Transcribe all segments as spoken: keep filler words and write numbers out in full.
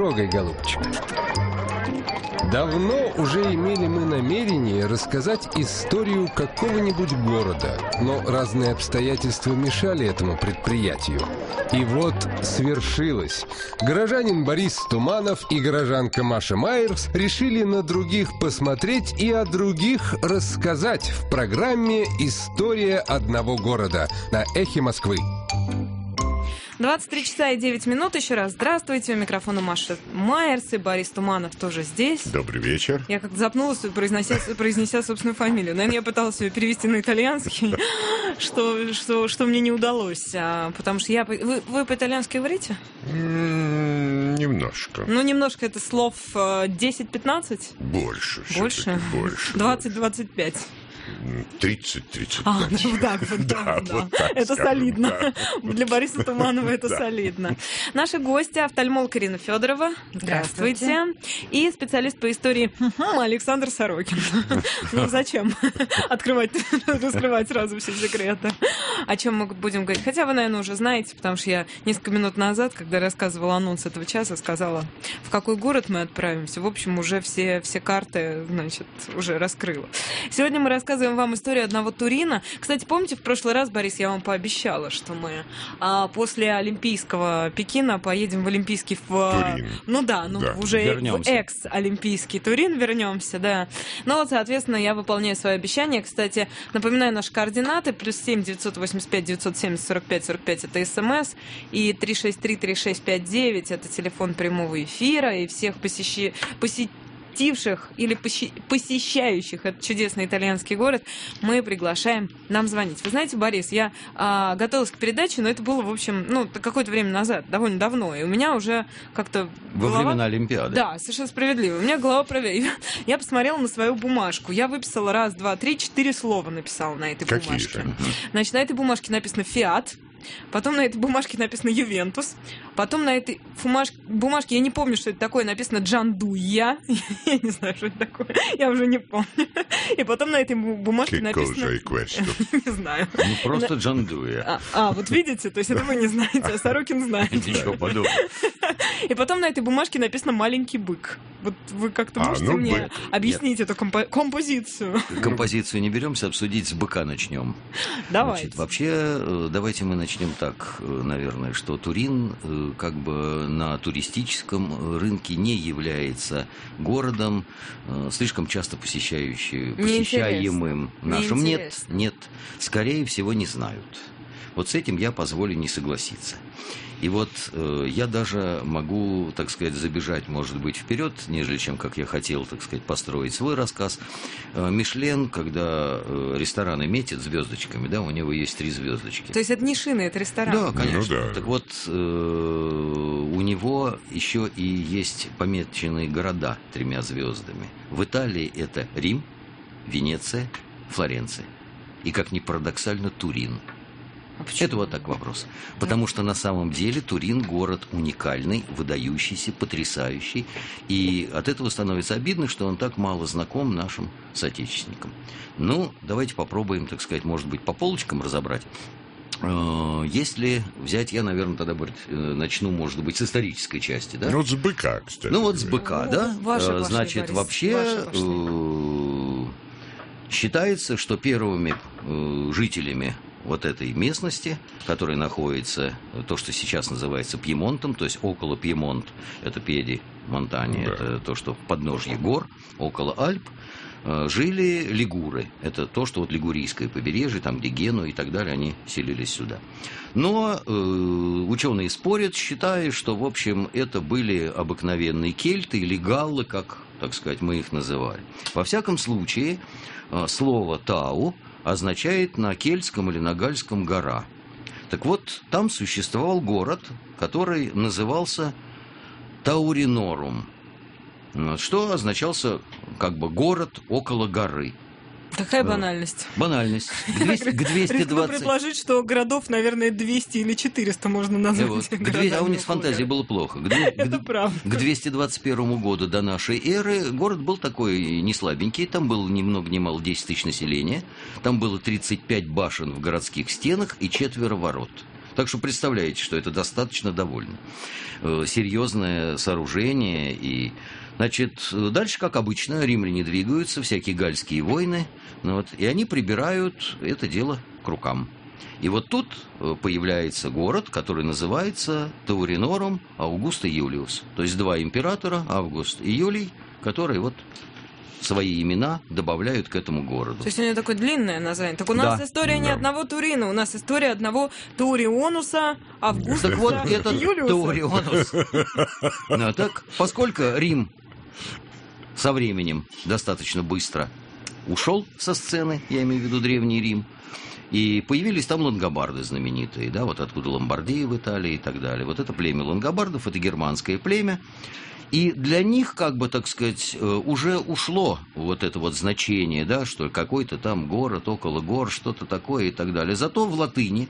трогай, голубчик. Давно уже имели мы намерение рассказать историю какого-нибудь города, но разные обстоятельства мешали этому предприятию. И вот свершилось. Горожанин Борис Туманов и горожанка Маша Майерс решили на других посмотреть и о других рассказать в программе «История одного города» на Эхе Москвы. двадцать три часа и девять минут. Еще раз здравствуйте. У микрофона Маша Майерс и Борис Туманов тоже здесь. Добрый вечер. Я как-то запнулась, произнося, произнеся собственную фамилию. Наверное, я пыталась ее перевести на итальянский, что, что, что мне не удалось. А, потому что я... Вы, вы по-итальянски говорите? М-м, немножко. Ну, немножко это слов десять-пятнадцать? Больше. Больше? Больше. двадцать-двадцать пять. тридцать-тридцать пять. А, ну да, вот да, так, да. вот так Это скажем, солидно. да. Для Бориса Туманова это Да. солидно. Наши гости — офтальмолог Ирина Федорова. Здравствуйте. И специалист по истории Александр Сорокин. Ну зачем открывать, раскрывать сразу все секреты? О чем мы будем говорить? Хотя вы, наверное, уже знаете, потому что я несколько минут назад, когда рассказывала анонс этого часа, сказала, в какой город мы отправимся. В общем, уже все, все карты, значит, уже раскрыла. Сегодня мы рассказываем вам историю одного Турина. Кстати, помните, в прошлый раз, Борис, я вам пообещала, что мы а, после Олимпийского Пекина поедем в Олимпийский... В, Турин. Ну да, ну Да. уже Вернемся. в экс-Олимпийский Турин вернемся, да. Ну вот, соответственно, я выполняю свое обещание. Кстати, напоминаю наши координаты. Плюс семь девятьсот восемьдесят пять девятьсот семьдесят сорок пять сорок пять это СМС. И три шесть три три шесть пять девять это телефон прямого эфира. И всех посещи... посетителей посетивших или посещающих этот чудесный итальянский город мы приглашаем нам звонить. Вы знаете, Борис, я а, готовилась к передаче, но это было, в общем, ну, какое-то время назад, довольно давно, и у меня уже как-то Во голова... времена Олимпиады. Да, совершенно справедливо. У меня голова проверила. Я посмотрела на свою бумажку. Я выписала раз, два, три, четыре слова написала на этой Какие бумажке. же? Значит, на этой бумажке написано «Фиат». Потом на этой бумажке написано «Ювентус». Потом на этой бумажке, бумажке, я не помню, что это такое, написано «Джандуя». Я не знаю, что это такое. Я уже не помню. И потом на этой бумажке Che написано... cosa è questo? Не знаю. Ну, просто Джандуя. А, а, вот видите? То есть это вы не знаете, а Сорокин знает. Ничего подобного. И потом на этой бумажке написано «Маленький бык». Вот вы как-то А, можете ну, мне бык. объяснить эту компо- композицию? Композицию не беремся, обсудить с быка начнем. Давайте. Значит, вообще, э, давайте мы начнем так, э, наверное, что Турин э, как бы на туристическом рынке не является городом, э, слишком часто посещающий, посещаемым нашим. Нет, Неинтересно. нет, скорее всего, не знают. Вот с этим я позволю не согласиться. И вот э, я даже могу, так сказать, забежать, может быть, вперед, нежели чем, как я хотел, так сказать, построить свой рассказ. Э, Мишлен, когда э, рестораны метят звездочками, да, у него есть три звездочки. То есть это не шины, это ресторан? Да, конечно. Ну да. Так вот, э, у него еще и есть помеченные города тремя звездами. В Италии это Рим, Венеция, Флоренция. И, как ни парадоксально, Турин. А почему? Это вот так вопрос. Потому что на самом деле Турин город уникальный, выдающийся, потрясающий. И от этого становится обидно, что он так мало знаком нашим соотечественникам. Ну, давайте попробуем, так сказать, может быть, по полочкам разобрать. Э, Если взять, я, наверное, тогда Борь, э, начну, может быть, с исторической части, да? Ну, с быка, кстати. Ну, вот с быка, Ну, да? ваши Э, пошли, Значит, Борис, вообще ваши пошли. э, считается, что первыми э, жителями вот этой местности, которая находится, э, то, что сейчас называется Пьемонтом, то есть около Пьемонт, это Педи Монтани, Да. это то, что в подножье гор, около Альп, э, жили лигуры. Это то, что вот лигурийское побережье, там где Генуя и так далее, они селились сюда. Но э, ученые спорят, считая, что, в общем, это были обыкновенные кельты или галлы, как, так сказать, мы их называли. Во всяком случае, э, слово «тау» означает на кельтском или на гальском «гора». Так вот, там существовал город, который назывался Тауринорум, что означался как бы город около горы. Такая Ну, банальность. Банальность. К двести- к двести Рискну двадцать... предположить, что городов, наверное, двести или четыреста можно назвать. Вот. К две- городами А у них с около фантазией горы. было плохо. К две- Это к- правда. К двести двадцать первому году до нашей эры город был такой не слабенький. Там было ни много ни мало десять тысяч населения. Там было тридцать пять башен в городских стенах и четверо ворот. Так что представляете, что это достаточно довольно э, серьезное сооружение. И, значит, дальше, как обычно, римляне двигаются, всякие гальские войны, ну, вот, и они прибирают это дело к рукам. И вот тут появляется город, который называется Тауринорум Аугуста Юлиус. То есть два императора, Август и Юлий, которые вот свои имена добавляют к этому городу. То есть у него такое длинное название. Так у нас Да. история не Да. одного Турина, у нас история одного Таурионуса, Августа, Так вот, этот Юлиуса. Таурионус. Ну, так, поскольку Рим со временем достаточно быстро ушел со сцены, я имею в виду Древний Рим, и появились там лангобарды знаменитые, да, вот откуда Ломбардия в Италии и так далее. Вот это племя лангобардов, это германское племя. И для них, как бы, так сказать, уже ушло вот это вот значение, да, что какой-то там город около гор, что-то такое и так далее. Зато в латыни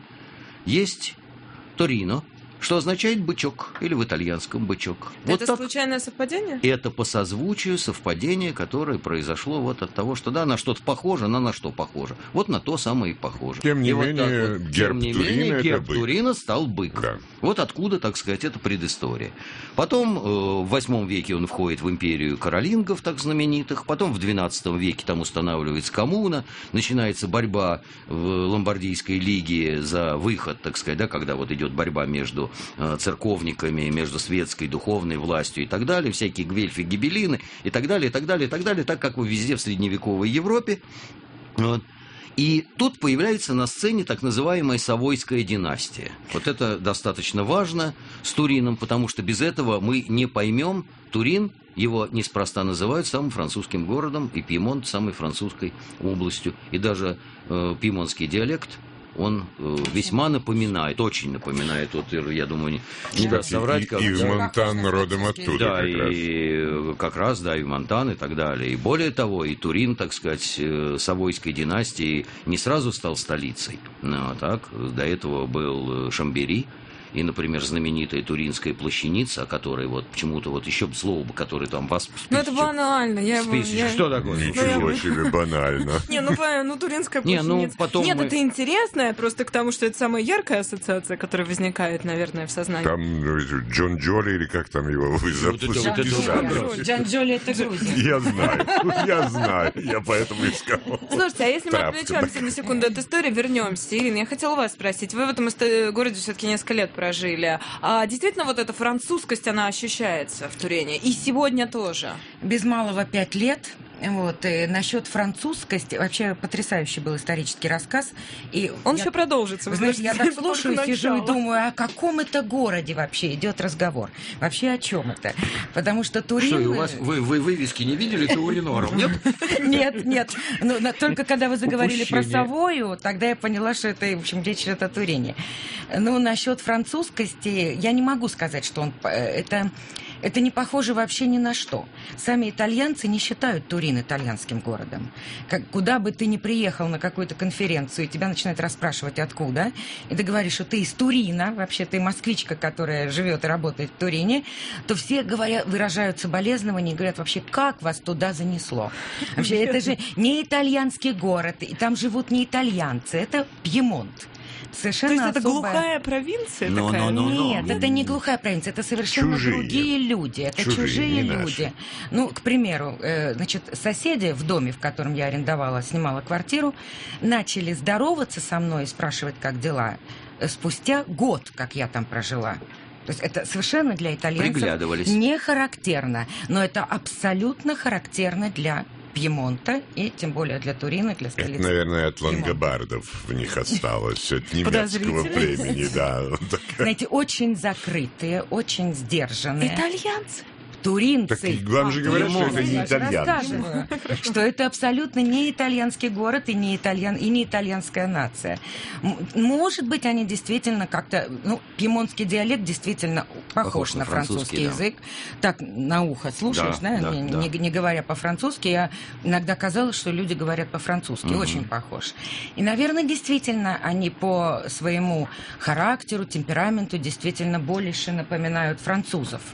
есть Торино, что означает бычок, или в итальянском бычок. Вот Это так. случайное совпадение? Это по созвучию совпадение, которое произошло вот от того, что да, на что-то похоже, на на что похоже. Вот на то самое и похоже. Тем не И вот менее, так вот, герб тем не Турина менее, это герб бык. Турина стал бык. Да. Вот откуда, так сказать, это предыстория. Потом э, в восьмом веке он входит в империю каролингов, так знаменитых. Потом в двенадцатом веке там устанавливается коммуна. Начинается борьба в Ломбардийской лиге за выход, так сказать, да, когда вот идет борьба между э, церковными между светской, духовной властью и так далее, всякие гвельфы, гибеллины и так далее, и так далее, и так далее, так как везде в средневековой Европе. Вот. И тут появляется на сцене так называемая Савойская династия. Вот это достаточно важно с Турином, потому что без этого мы не поймем. Турин, его неспроста называют самым французским городом, и Пьемонт самой французской областью. И даже э, пьемонтский диалект, он э, весьма напоминает, очень напоминает, вот, я думаю, не, не даст соврать. И, как, и да. Монтан родом оттуда Да, как раз. и как раз, да, и Монтан и так далее. И более того, и Турин, так сказать, э, Савойской династии не сразу стал столицей. Ну, а так, до этого был э, Шамбери. И, например, знаменитая Туринская плащаница, о которой вот почему-то вот еще слово, которое там вас... Ну это банально. Я, его- я- Что такое? Ничего себе, банально. Не, ну, понятно, ну туринская Не, ну, плащаница. потом Нет, мы- это интересно, просто к тому, что это самая яркая ассоциация, которая возникает, наверное, в сознании. Там ну, Джон Джоли, или как там его вы Вот это вот это запустили. вот. Джанджоли это Грузия. Я знаю, я знаю, я поэтому и сказал. Слушайте, а если мы Травка отвлечемся на секунду от истории, вернемся. Ирина, я хотела вас спросить. Вы в этом исто- городе все-таки несколько лет прожили. А действительно вот эта французскость, она ощущается в Турине? И сегодня тоже? Без малого пять лет. Вот, и насчет французскости, вообще потрясающий был исторический рассказ. И Он я- еще продолжится. Вы знаете, я так это только слушаю, сижу и начало. думаю, о каком это городе вообще идет разговор? Вообще о чем это? Потому что Турин... Что, и у вас, вы, вы вывески не видели Тауринорум, нет? Нет, нет. Ну, на- только когда вы заговорили про Упущение. Савою, тогда я поняла, что это, в общем, речь идет о Турине. Ну, насчет французскости, я не могу сказать, что он... э, Это... Это не похоже вообще ни на что. Сами итальянцы не считают Турин итальянским городом. Как, куда бы ты ни приехал на какую-то конференцию, и тебя начинают расспрашивать, откуда, и ты говоришь, что ты из Турина, вообще ты москвичка, которая живет и работает в Турине, то все говорят, выражают соболезнования и говорят, вообще, как вас туда занесло? Вообще, это же не итальянский город, и там живут не итальянцы, это Пьемонт. Совершенно То есть это особая- глухая провинция Но, такая? но, но, но. Нет, это не глухая провинция, это совершенно Чужие. другие люди, это Чужие, чужие, не люди. наши. Ну, к примеру, э, значит, соседи в доме, в котором я арендовала, снимала квартиру, начали здороваться со мной и спрашивать, как дела, э, спустя год, как я там прожила. То есть это совершенно для итальянцев Приглядывались. не характерно, но это абсолютно характерно для Пьемонта и тем более для Турина, для Это, столицы. наверное, от Пьемонта. лангобардов в них осталось, от немецкого Подозрительно. племени, да. Знаете, очень закрытые, очень сдержанные. Итальянцы? Туринцы. Так вам же говорят, что это не Я же итальянцы. рассказываю, что это абсолютно не итальянский город и не, итальян, и не итальянская нация. М- Может быть, они действительно как-то... Ну, пьемонтский диалект действительно похож, Похож на на французский, французский, да. язык. Так, на ухо слушаешь, Да, да, да, не, да. не- не говоря по-французски, я иногда казалось, что люди говорят по-французски. Мгм. Очень похож. И, наверное, действительно, они по своему характеру, темпераменту действительно больше напоминают французов,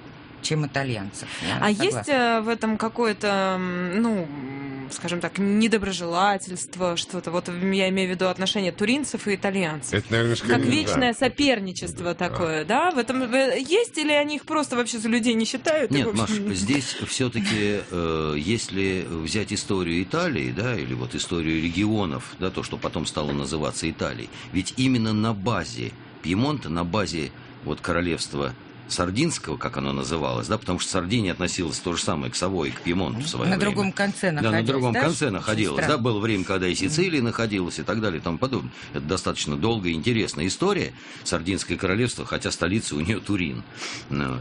чем итальянцев. Я а согласна. есть э, в этом какое-то, ну, скажем так, недоброжелательство, что-то? Вот я имею в виду отношения туринцев и итальянцев. Это, наверное, Как скорее, вечное да. соперничество такое, да? В этом э, есть или они их просто вообще за людей не считают? И, Нет, в общем, Маш, здесь все-таки, э, если взять историю Италии, да, или вот историю регионов, да, то, что потом стало называться Италией, ведь именно на базе Пьемонта, на базе вот королевства Сардинского, как оно называлось, да, потому что Сардиния относилась то же самое к Савойи, к Пьемонту в свое На время. другом конце находилась. Да, на другом да, конце очень находилась. странно. Да, было время, когда и Сицилия находилась, и так далее, и тому подобное. Это достаточно долгая и интересная история. Сардинское королевство, хотя столица у нее Турин. Ну,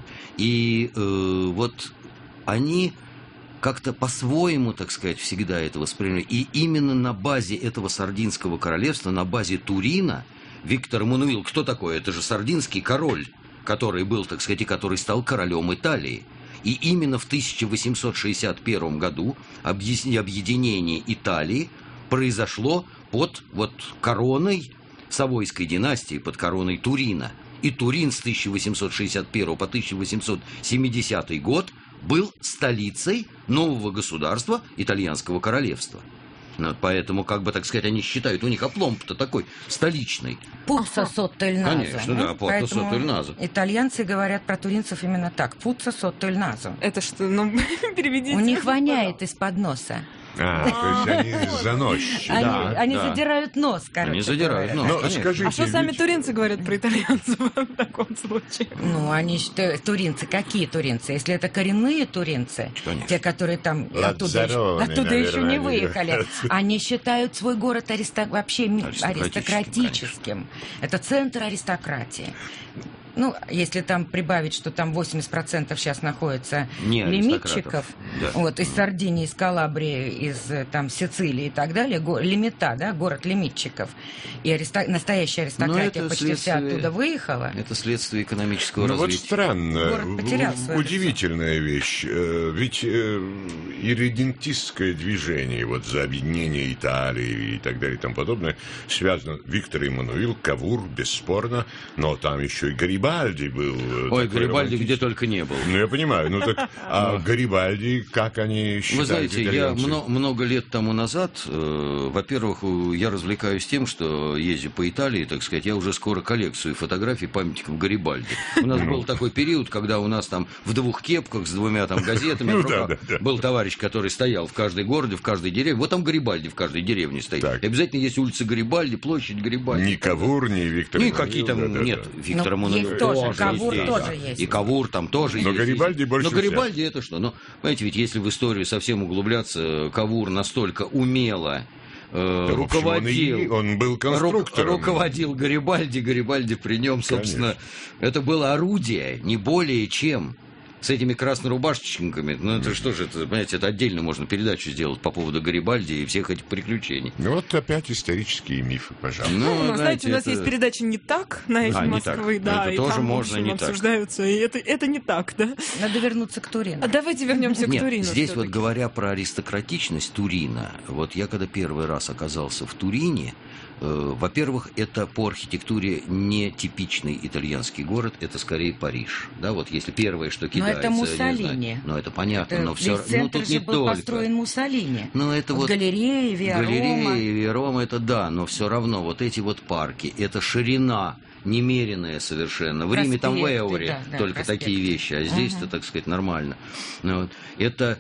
и э, вот они как-то по-своему, так сказать, всегда это воспринимали. И именно на базе этого Сардинского королевства, на базе Турина, Виктор Эммануил, кто такой? Это же сардинский король, который был, так сказать, и который стал королем Италии. И именно в тысяча восемьсот шестьдесят первом году объединение Италии произошло под вот короной Савойской династии, под короной Турина. И Турин с тысяча восемьсот шестьдесят первого по тысяча восемьсот семидесятый год был столицей нового государства Итальянского королевства. Ну, поэтому, как бы, так сказать, они считают, у них опломб-то такой столичный. Пуцца сотто иль назо. Конечно, да, пуцца сотто иль назо. Итальянцы говорят про туринцев именно так. Пуцца сотто иль назо. Это что, ну, переведите. У них воняет из-под носа. А, то есть они заносчивые. Они, Да, они да. задирают нос, короче. Они задирают говоря. нос. Но скажите, А что сами ведь- туринцы говорят про итальянцев в таком случае? Ну, они что, туринцы, какие туринцы? Если это коренные туринцы, Конечно. те, которые там оттуда, еще, Лазароны, оттуда еще наверное, не они выехали, говорят. они считают свой город ариста... вообще ми- Аристократическим, аристократическим. Это центр аристократии. Ну, если там прибавить, что там восемьдесят процентов сейчас находится Не лимитчиков, аристократов, да. вот, из Сардинии, из Калабрии, из э, там Сицилии и так далее, го- лимита, да, город лимитчиков, и аристо... настоящая аристократия это почти вся следствие- оттуда выехала. Это следствие экономического Ну вот развития. странно, Город потерял у- свое удивительная вещь. Э, Ведь э, ирредентистское движение вот за объединение Италии и так далее и тому подобное связано. Виктор Эммануил, Кавур, бесспорно, но там еще и Гарибальди был. э, Ой, такой Гарибальди романтический. где только не был. Ну, я понимаю. Ну, так, а Гарибальди, как они считают? Вы знаете, я итальянцы? мно- много лет тому назад, э, во-первых, у- я развлекаюсь тем, что езжу по Италии, так сказать, я уже скоро коллекцию фотографий памятников Гарибальди. У нас был такой период, когда у нас там в двух кепках с двумя там газетами Ну в руках да, да, да. был товарищ, который стоял в каждой городе, в каждой деревне. Вот там Гарибальди в каждой деревне стоит. Так. И обязательно есть улица Гарибальди, площадь Гарибальди. Ни Кавур, ни Виктор Ну и Эммануил, какие там, да, да, нет, да. Виктор Ну, Эммануил есть тоже, тоже Кавур есть, тоже да. есть. И Кавур там тоже Но есть. Гарибальди больше Но Гарибальди это что? Ну, понимаете, ведь если в историю совсем углубляться, Кавур настолько умело э, Да, в общем, он, и- руководил... он был ру- конструктором. руководил Гарибальди, Гарибальди при нем, собственно, это было орудие, не более чем. С этими краснорубашечниками, ну это что же, это, понимаете, это отдельно можно передачу сделать по поводу Гарибальди и всех этих приключений. Ну вот опять исторические мифы, пожалуйста. Ну, знаете, знаете, у нас это- есть передача «Не так» на эхе А, «Не так». Москвы, да, Это и тоже там, в можно общем, «Не так». обсуждаются, и это, это не так, да? Надо вернуться к Турину. А давайте вернемся к Нет, Турину. здесь всё-таки. вот говоря про аристократичность Турина, вот я когда первый раз оказался в Турине, э, во-первых, это по архитектуре не типичный итальянский город, это скорее Париж. Да, вот если первое, что Но кидается... это я не Муссолини. знаю, ну, это понятно, Это но весь все центр ну, тут же не был только. построен Муссолини. Ну, это Вот вот... галереи, Виа Рома. Галереи, Виарома, это да, но все равно вот эти вот парки, это ширина немеренная совершенно. В Риме там в Проспекты, Эуре да, да, только проспекты. такие вещи, а здесь-то, Ага. так сказать, нормально. Ну, вот. Это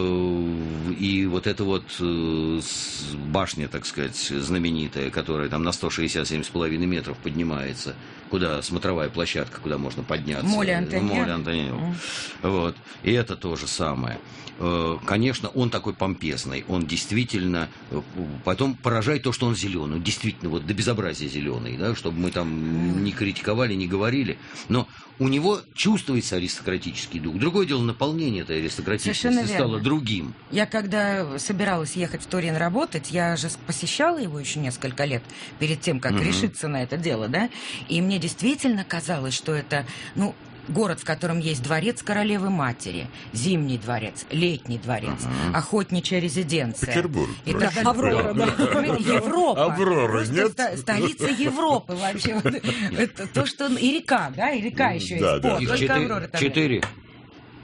э, и вот эта вот э, с- башня, так сказать, знаменитая, которая там на сто шестьдесят семь с половиной метров поднимается, куда смотровая площадка, куда можно подняться. Моле Антониано. Моле Антониано. Вот. И это то же самое. Э, Конечно, он такой помпезный, он действительно, э, потом поражает то, что он зеленый, действительно, вот до безобразия зеленый, да, чтобы мы там не критиковали, не говорили, но у него чувствуется аристократический дух. Другое дело, наполнение этой аристократичности Совершенно стало верно. другим. Я когда собиралась ехать в Турин работать, я же посещала его еще несколько лет перед тем, как Мгм. решиться на это дело, да, и мне действительно казалось, что это, ну, город, в котором есть дворец королевы-матери, зимний дворец, летний дворец, Ага. охотничья резиденция. Петербург. И просто. так далее. Аврора, да. Европа. Аврора, Просто нет? ста- столица Европы вообще. Вот это то, что... И река, да, и река еще Да, есть. да. О, Их только четыре- Аврора там нет. четыре.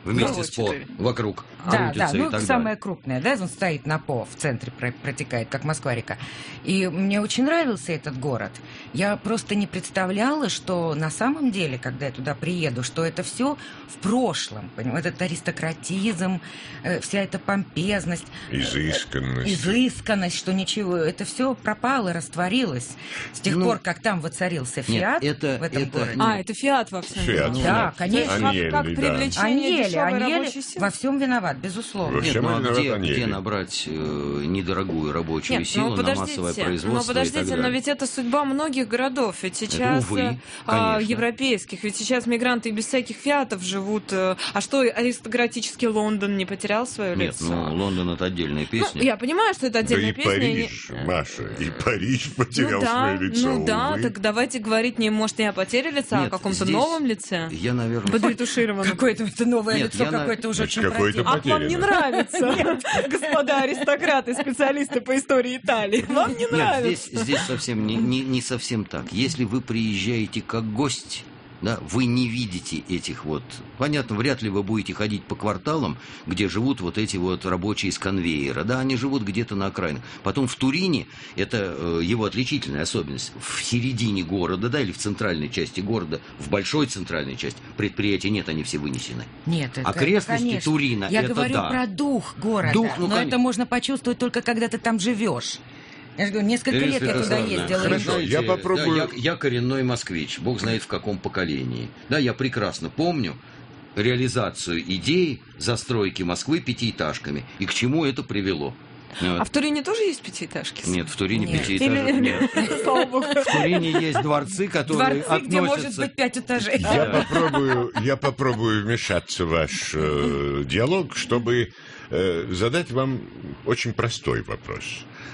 вместе Ну, с По четыре. вокруг Да, крутится да, и ну так самая далее. крупная, да, он стоит на По, в центре про- протекает, как Москва-река. И мне очень нравился этот город. Я просто не представляла, что на самом деле, когда я туда приеду, что это все в прошлом, понимаете, этот аристократизм, э, вся эта помпезность, Изысканность. изысканность, что ничего, это все пропало, растворилось с тех Ну, пор, как там воцарился нет, Фиат это- в этом это- городе. А, это Фиат во всем. Фиат, виноват. Да, Фиат. конечно. Как, Аньель, как да. привлечение Аньели, дешевой Аньели рабочей силы. во всем виноват, безусловно. Во Нет, всем ну а виноват где, Аньели. где набрать э, недорогую рабочую Нет, силу ну на массовое подождите, производство ну и так подождите, далее? но ведь это судьба многих городов. Ведь сейчас увы, э, а, конечно. европейских, ведь сейчас мигранты без всяких фиатов живут. э, А что, аристократический Лондон не потерял свое Нет, лицо? ну Лондон это отдельная Ну, песня. я понимаю, что это Да отдельная и песня. и не- Париж, Маша, и Париж потерял ну да, свое лицо. ну да, увы. так давайте говорить не, может, не о потере лица, а Нет, о каком-то здесь новом лице. Я, наверное... Подретушированном. Какое-то это новое Нет, лицо, я на- какое-то уже Значит, очень какое-то противное. А вам не потеряно. нравится, господа аристократы, специалисты по истории Италии? Вам не Нет, нравится? здесь, здесь совсем не, не, не совсем так. Если вы приезжаете как гость, да, вы не видите этих вот... Понятно, вряд ли вы будете ходить по кварталам, где живут вот эти вот рабочие с конвейера. Да, они живут где-то на окраинах. Потом в Турине, это э, его отличительная особенность, в середине города, да, или в центральной части города, в большой центральной части предприятий нет, они все вынесены. Нет, это, Окрестности конечно. Турина, Я это говорю да. про дух города. Дух, ну, но конечно. это можно почувствовать только когда ты там живешь. Я же говорю, несколько лет я туда Святославовна, ездила. и хорошо, жила. я попробую- да, я, я коренной москвич, бог знает в каком поколении. Да, я прекрасно помню реализацию идеи застройки Москвы пятиэтажками и к чему это привело. Вот. А в Турине тоже есть пятиэтажки? Нет, в Турине Нет. пятиэтажек Или- нет. Слава богу. В Турине есть дворцы, которые Дворцы, где может относятся... быть пять этажей. Я попробую, я попробую вмешаться в ваш э, диалог, чтобы э, задать вам очень простой вопрос.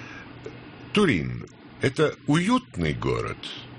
Турин – это уютный город?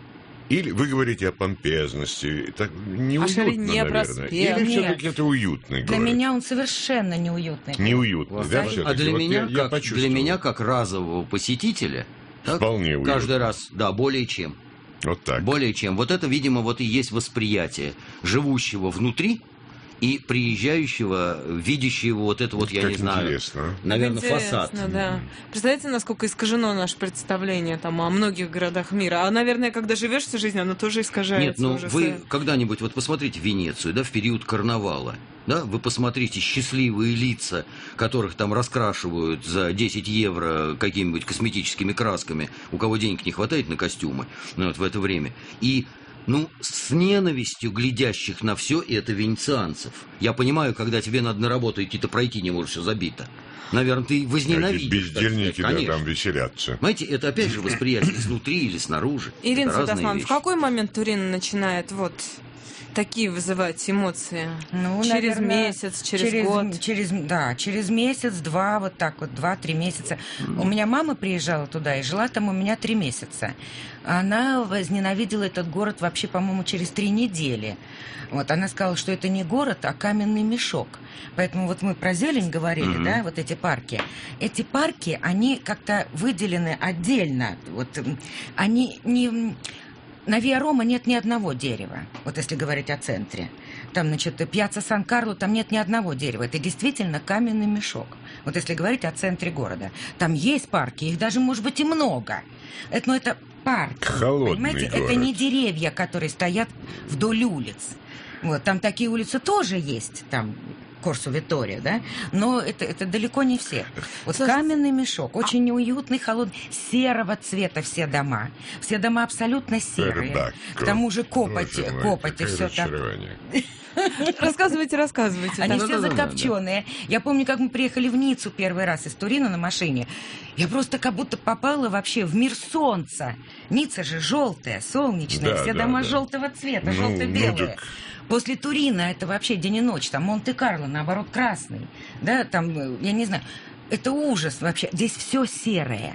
Или вы говорите о помпезности? Так, неуютно, ширине наверное. проспекта. Или Нет. все-таки это уютный Для город? меня он совершенно неуютный. Неуютно, да, А все-таки? для, Вот меня, я- я как, для почувствовал. меня, как разового посетителя, так, Вполне уютно. каждый раз, да, более чем. Вот так. Более чем. Вот это, видимо, вот и есть восприятие живущего внутри и приезжающего, видящего вот это вот, я Как не знаю, интересно. наверное, Интересно, фасад. да. Представляете, насколько искажено наше представление там о многих городах мира. А, наверное, когда живешь всю жизнь, оно тоже искажается. Нет, ну уже вы с- когда-нибудь вот посмотрите Венецию, да, в период карнавала, да, вы посмотрите счастливые лица, которых там раскрашивают за десять евро какими-нибудь косметическими красками, у кого денег не хватает на костюмы, ну, вот в это время, и ну, с ненавистью глядящих на все это венецианцев. Я понимаю, когда тебе надо на работу идти, ты пройти не можешь, все забито. Наверное, ты Эти возненавидишь. так бездельники, сказать. да, Конечно. там веселятся. Понимаете, это опять же восприятие изнутри или снаружи. Ирина Это разные Святославовна, в вещи. какой момент Турин начинает вот такие вызывать эмоции? Ну, через наверное, месяц, через, год? Через, да, через месяц, два, вот так вот, два-три месяца. У меня мама приезжала туда и жила там у меня три месяца. Она возненавидела этот город вообще, по-моему, через три недели. Вот, она сказала, что это не город, а каменный мешок. Поэтому вот мы про зелень говорили, Мгм. да, вот эти парки. Эти парки, они как-то выделены отдельно. Вот, м, они не... На Виа-Рома нет ни одного дерева, вот если говорить о центре. Там, значит, Пьяцца Сан-Карло, там нет ни одного дерева. Это действительно каменный мешок. Вот если говорить о центре города. Там есть парки, их даже, может быть, и много. Это, но это парки. Холодный Понимаете, город. это не деревья, которые стоят вдоль улиц. Вот, там такие улицы тоже есть, там Корсо Витория, да, но это, это далеко не все. Вот Слушай, каменный мешок, очень неуютный, холодный, серого цвета все дома. Все дома абсолютно серые. Пердак. К тому же копоть, Боже мой, копоть и какое все так. разочарование. Рассказывайте, рассказывайте. Они да. все Да-да-да-да. закопченные. Я помню, как мы приехали в Ниццу первый раз из Турина на машине. Я просто как будто попала вообще в мир солнца. Ницца же желтая, солнечная, Да, все да, дома да. желтого цвета, Ну, желто-белые. ну так. После Турина это вообще день и ночь. Там Монте-Карло, наоборот, красный. Да, там, э, я не знаю. Это ужас вообще. Здесь все серое.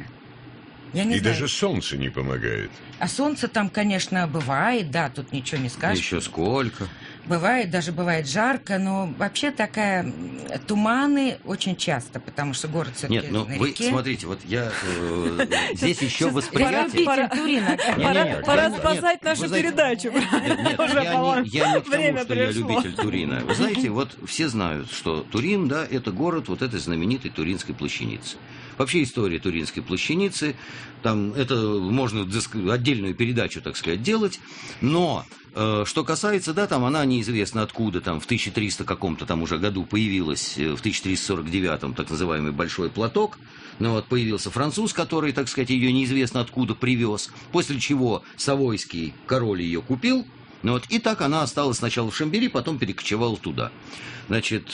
Я не И знаю. даже солнце не помогает. А солнце там, конечно, бывает, да, тут ничего не Да скажешь. еще сколько. Бывает, даже бывает жарко, но вообще такая туманы очень часто, потому что город все-таки Нет, ну на вы реке. смотрите, вот я э, здесь еще восприятие. Пора, Турина. пора, пора нет, спасать нет, нашу вы знаете, передачу. Нет, нет, Уже я, по- не, я не к тому, время что я пришло. любитель Турина. Вы знаете, вот все знают, что Турин, да, это город вот этой знаменитой Туринской плащаницы. Вообще история Туринской плащаницы, там это можно диск- отдельную передачу, так сказать, делать, но э, что касается, да, там она неизвестно откуда, там в тысяча триста каком-то там уже году появилась, э, в тысяча триста сорок девятом так называемый Большой платок, ну вот появился француз, который, так сказать, ее неизвестно откуда привез, после чего Савойский король ее купил. Ну вот, и так она осталась сначала в Шамбери, потом перекочевала туда. Значит,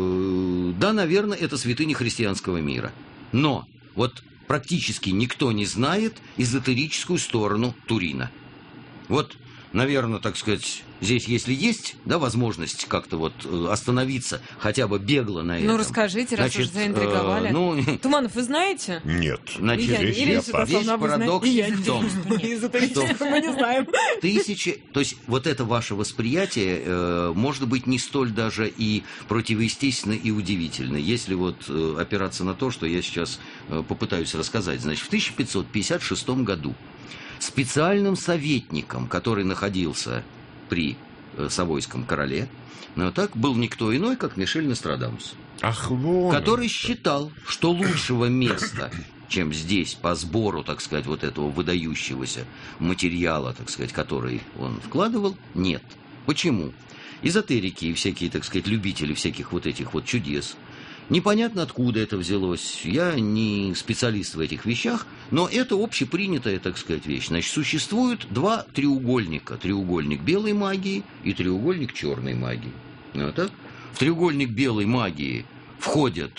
э, да, наверное, это святыня христианского мира. Но вот практически никто не знает эзотерическую сторону Турина. Вот, наверное, так сказать, здесь, если есть, да, возможность как-то вот э, остановиться, хотя бы бегло на этом. Ну, расскажите, раз уж заинтриговали. э, ну, Туманов, вы знаете? Нет. значит, Я- Здесь Ирина я Святославовна, весь вы знаете? парадокс И я в том, не- эзотерическую мы не знаем. тысячи, то есть вот это ваше восприятие э, может быть не столь даже и противоестественно и удивительно, если вот э, опираться на то, что я сейчас э, попытаюсь рассказать. Значит, в тысяча пятьсот пятьдесят шестом году специальным советником, который находился при э, Савойском короле, ну, так был никто иной, как Мишель Нострадамус, Ах, вон. который считал, что лучшего места, чем здесь по сбору, так сказать, вот этого выдающегося материала, так сказать, который он вкладывал, нет. Почему? Эзотерики и всякие, так сказать, любители всяких вот этих вот чудес. Непонятно, откуда это взялось. Я не специалист в этих вещах, но это общепринятая, так сказать, вещь. Значит, существует два треугольника. Треугольник белой магии и треугольник черной магии. Ну, так? В треугольник белой магии входят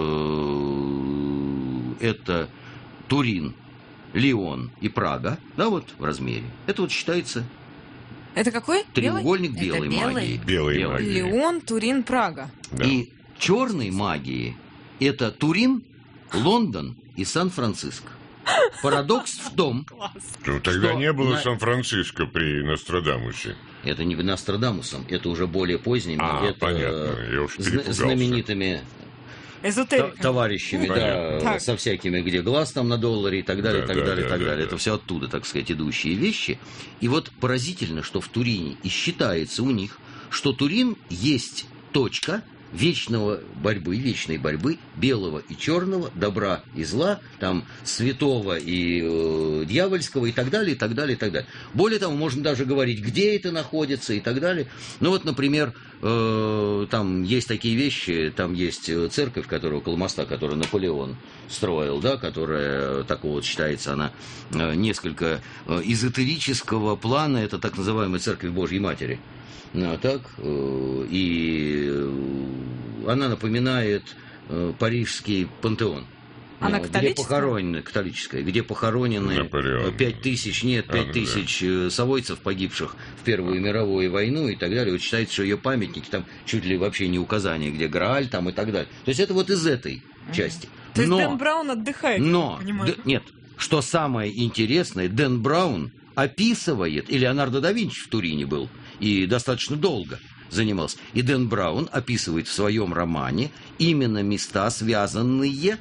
э, это Турин, Лион и Прага, да, вот в размере. Это вот считается Это какой? Белый? треугольник Это белой белый? магии. Белой Белый. магии. Леон, Турин, Прага. Да. И черной магии это Турин, Лондон и Сан-Франциско. Парадокс в том, Ну, тогда что не было на- Сан-Франциско при Нострадамусе. это не Нострадамусом, это уже более поздними, А, это понятно, я уж зна- перепугался. знаменитыми та- Эзотерика. товарищами, да, Понятно. Так. со всякими, где глаз там на долларе и так далее, Да, и так да, далее, и да, так да, далее. да. Это все оттуда, так сказать, идущие вещи. И вот поразительно, что в Турине и считается у них, что Турин есть точка вечного борьбы, вечной борьбы белого и черного, добра и зла, там святого и э, дьявольского и так далее, и так далее, и так далее. Более того, можно даже говорить, где это находится и так далее. Ну вот, например, э, там есть такие вещи, там есть э, церковь, которая около моста, которую Наполеон строил, да, которая такого вот считается, она э, несколько э, эзотерического плана, это так называемая Церковь Божьей Матери. Ну, а так, э, и э, она напоминает э, парижский пантеон. Она Ну, где католическая? похоронены, католическая, где похоронены Наполеон. пять тысяч, нет, А, пять ну тысяч э, совойцев, погибших в Первую мировую войну и так далее. Вот считается, что ее памятники, там чуть ли вообще не указания, где Грааль там и так далее. То есть это вот из этой части. То есть Но- Дэн Браун отдыхает, но, я понимаю. д- нет, что самое интересное, Дэн Браун описывает, и Леонардо да Винчи в Турине был, и достаточно долго занимался, и Дэн Браун описывает в своем романе именно места, связанные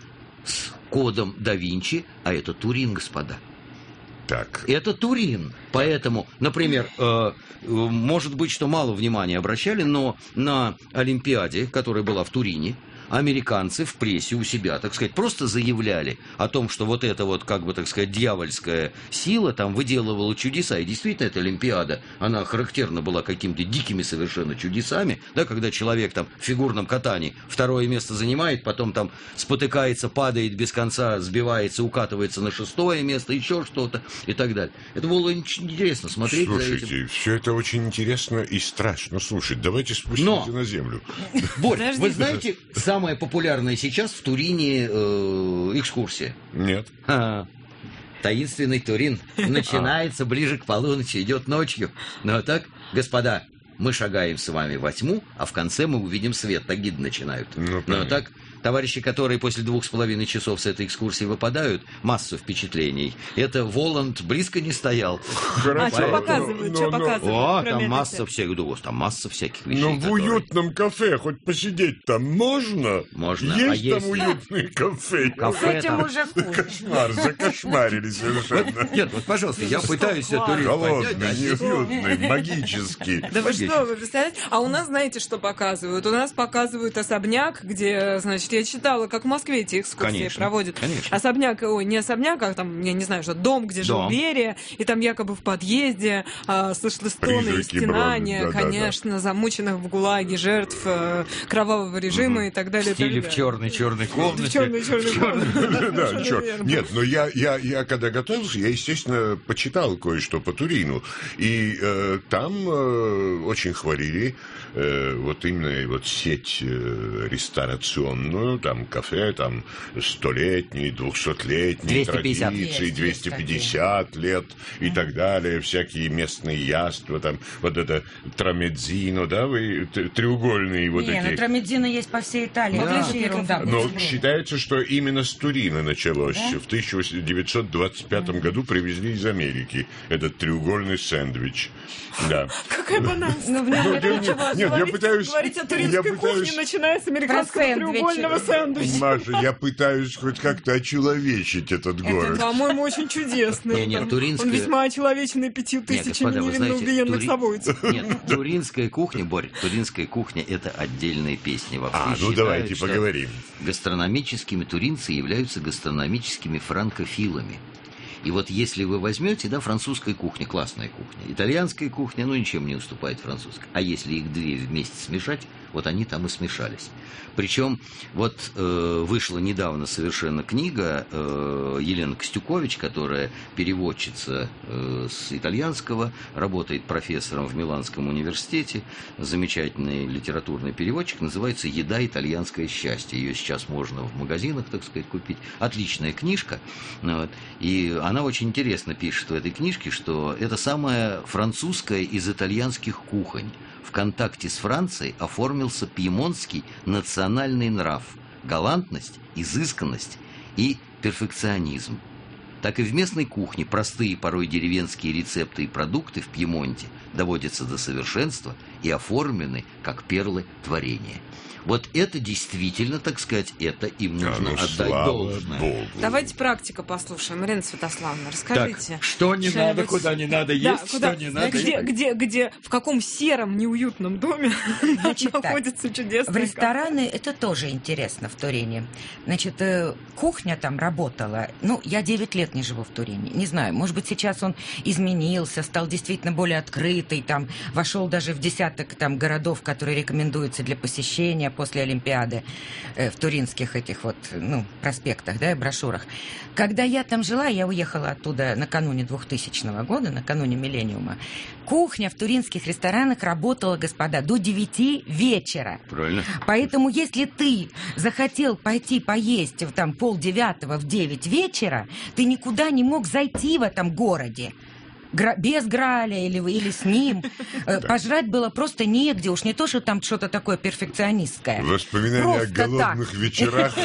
с кодом да Винчи, а это Турин, господа. Так. Это Турин. Поэтому, например, э, э, может быть, что мало внимания обращали, но на Олимпиаде, которая была в Турине, американцы в прессе у себя, так сказать, просто заявляли о том, что вот эта вот, как бы, так сказать, дьявольская сила там выделывала чудеса. И действительно, эта Олимпиада, она характерна была какими-то дикими совершенно чудесами, да, когда человек там в фигурном катании второе место занимает, потом там спотыкается, падает без конца, сбивается, укатывается на шестое место, еще что-то и так далее. Это было очень интересно смотреть за этим. Слушайте, все это очень интересно и страшно слушать. Давайте спустимся Но- на землю. Борь, Подожди. вы знаете, самая популярная сейчас в Турине э, экскурсия? Нет. Ха. Таинственный Турин начинается ближе к полуночи, идет ночью. Ну а так, господа, мы шагаем с вами во тьму, а в конце мы увидим свет. Так гиды начинают. Ну, Ну а понятно. так, Товарищи, которые после двух с половиной часов с этой экскурсии выпадают, массу впечатлений. Это Воланд близко не стоял. А что показывают? Что показывают? О, там масса всех, там масса всяких вещей. Но в уютном кафе хоть посидеть там можно? Можно. Есть там уютные кафе? С этим уже хуже. Кошмар, закошмарили совершенно. Нет, вот, пожалуйста, я пытаюсь туризм поднять. Холодный, неуютный, магический. Да вы что, вы представляете? А у нас, знаете, что показывают? У нас показывают особняк, где, значит, я читала, как в Москве эти экскурсии конечно, проводят. Конечно. Особняк, ой, не особняк, а там, я не знаю, что дом, где жил Дом. Берия, и там якобы в подъезде а, слышны стоны и Призраки стенания, бродят, да, да, конечно, да. замученных в ГУЛАГе жертв э, кровавого режима mm-hmm. и так далее. В стиле так далее. в черной-черной комнате. В черной-черной комнате. Да, черт. Нет, но я, я, я когда готовился, я, естественно, почитал кое-что по Турину. И э, там э, очень хвалили э, вот именно вот сеть э, ресторационную, там кафе, там столетние, двухсотлетние традиции, двести пятьдесят лет и так далее, всякие местные яства, там вот это трамедзино, да, вы треугольные вот Не, эти. ну трамедзино есть по всей Италии, Да. вообще ерунда. Но считается, что именно с Турина началось. Да? В тысяча девятьсот двадцать пятом году привезли из Америки этот треугольный сэндвич. Да. Какая банальность. Ну, в нем нет нет, ничего. нет, я пытаюсь... Говорить о я турецкой пытаюсь- кухне, начиная с американского Про сэндвичи. треугольного сэндвича. Маша, я пытаюсь хоть как-то очеловечить этот город. По-моему, очень чудесный. Не, не, Он- туринская- Он весьма очеловеченный пятью Нет, тысячами господа, вы невинно знаете, убиенных тури- собойцев. Нет, туринская кухня, Борь, туринская кухня – это отдельная песня. Вообще А, ну считают, давайте что поговорим. Гастрономическими туринцы являются гастрономическими франкофилами. И вот если вы возьмете, да, французская кухня, классная кухня, итальянская кухня, ну, ничем не уступает французской. А если их две вместе смешать, вот они там и смешались. Причем вот э, вышла недавно совершенно книга э, Елены Костюкович, которая переводчица э, с итальянского, работает профессором в Миланском университете, замечательный литературный переводчик, называется «Еда. Итальянское счастье». Ее сейчас можно в магазинах, так сказать, купить. Отличная книжка. Вот. И она очень интересно пишет в этой книжке, что это самая французская из итальянских кухонь. В контакте с Францией оформился пьемонтский национальный нрав, галантность, изысканность и перфекционизм. Так и в местной кухне простые, порой деревенские рецепты и продукты в Пьемонте доводятся до совершенства и оформлены как перлы творения. Вот это действительно, так сказать, это им Да, нужно ну, отдать слава должное. Богу. Давайте практика послушаем. Ирина Святославовна, расскажите. Так, что не что-нибудь. надо, куда не надо есть, Да, что куда- не надо. где, где, где, в каком сером, неуютном доме Значит, так, находится чудесный В рестораны это тоже интересно в Турине. Значит, э, кухня там работала. Ну, я девять лет не живу в Турине. Не знаю, может быть, сейчас он изменился, стал действительно более открытый, там, вошел даже в десяток там, городов, которые рекомендуются для посещения после Олимпиады э, в туринских этих вот, ну, проспектах, да, и брошюрах. Когда я там жила, я уехала оттуда накануне двухтысячного года, накануне миллениума, кухня в туринских ресторанах работала, господа, до девяти вечера. Правильно? Поэтому, если ты захотел пойти поесть в там полдевятого в девять вечера, ты никуда не мог зайти в этом городе. Гра- без Граля или, или с ним. Э, Пожрать было просто негде. Уж не то, что там что-то такое перфекционистское. Воспоминания Просто о голодных так. вечерах,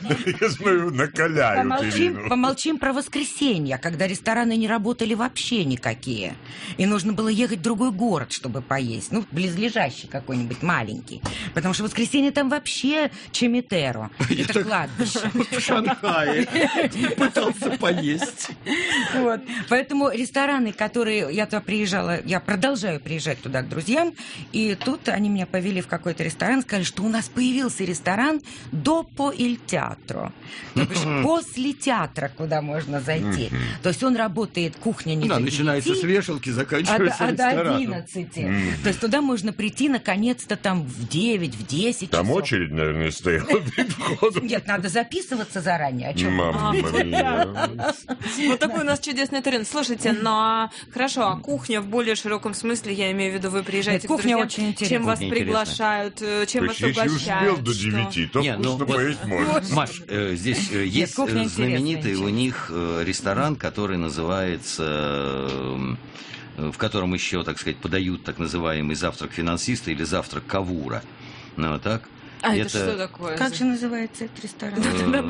я знаю, накаляют Помолчим, Ирину. помолчим про воскресенье, когда рестораны не работали вообще никакие. И нужно было ехать в другой город, чтобы поесть. Ну, близлежащий какой-нибудь, маленький. Потому что в воскресенье там вообще чемитеро. Это кладбище. В Шанхае пытался поесть. Вот. Поэтому рестораны, которые... Я туда приезжала, я продолжаю приезжать туда к друзьям, и тут они меня повели в какой-то ресторан, сказали, что у нас появился ресторан «Dopo il teatro». То бишь, после театра, куда можно зайти. То есть он работает, кухня не Да, до начинается девяти, с вешалки, а заканчивается до, а до рестораном. одиннадцати. То есть туда можно прийти, наконец-то, там в девять, в десять Там часов. очередь, наверное, стояла перед входом. Нет, надо записываться заранее. О чем? Мамма мия. Вот такой у нас чудесный Турин. Слушайте, но хорошо, а кухня в более широком смысле, я имею в виду, вы приезжаете Нет, кухня к друзьям, очень интересная. чем вас Кухня приглашают, э, чем То вас есть, если угощают. успел до что- девяти, то Не, ну, вкусно вот- поесть можно. Маш, э, здесь э, есть кухня э, интересная, знаменитый у интересная. них э, ресторан, который называется, э, в котором еще, так сказать, подают так называемый завтрак финансиста или завтрак кавура. Ну, вот так. А это, это что такое? Как же называется этот ресторан?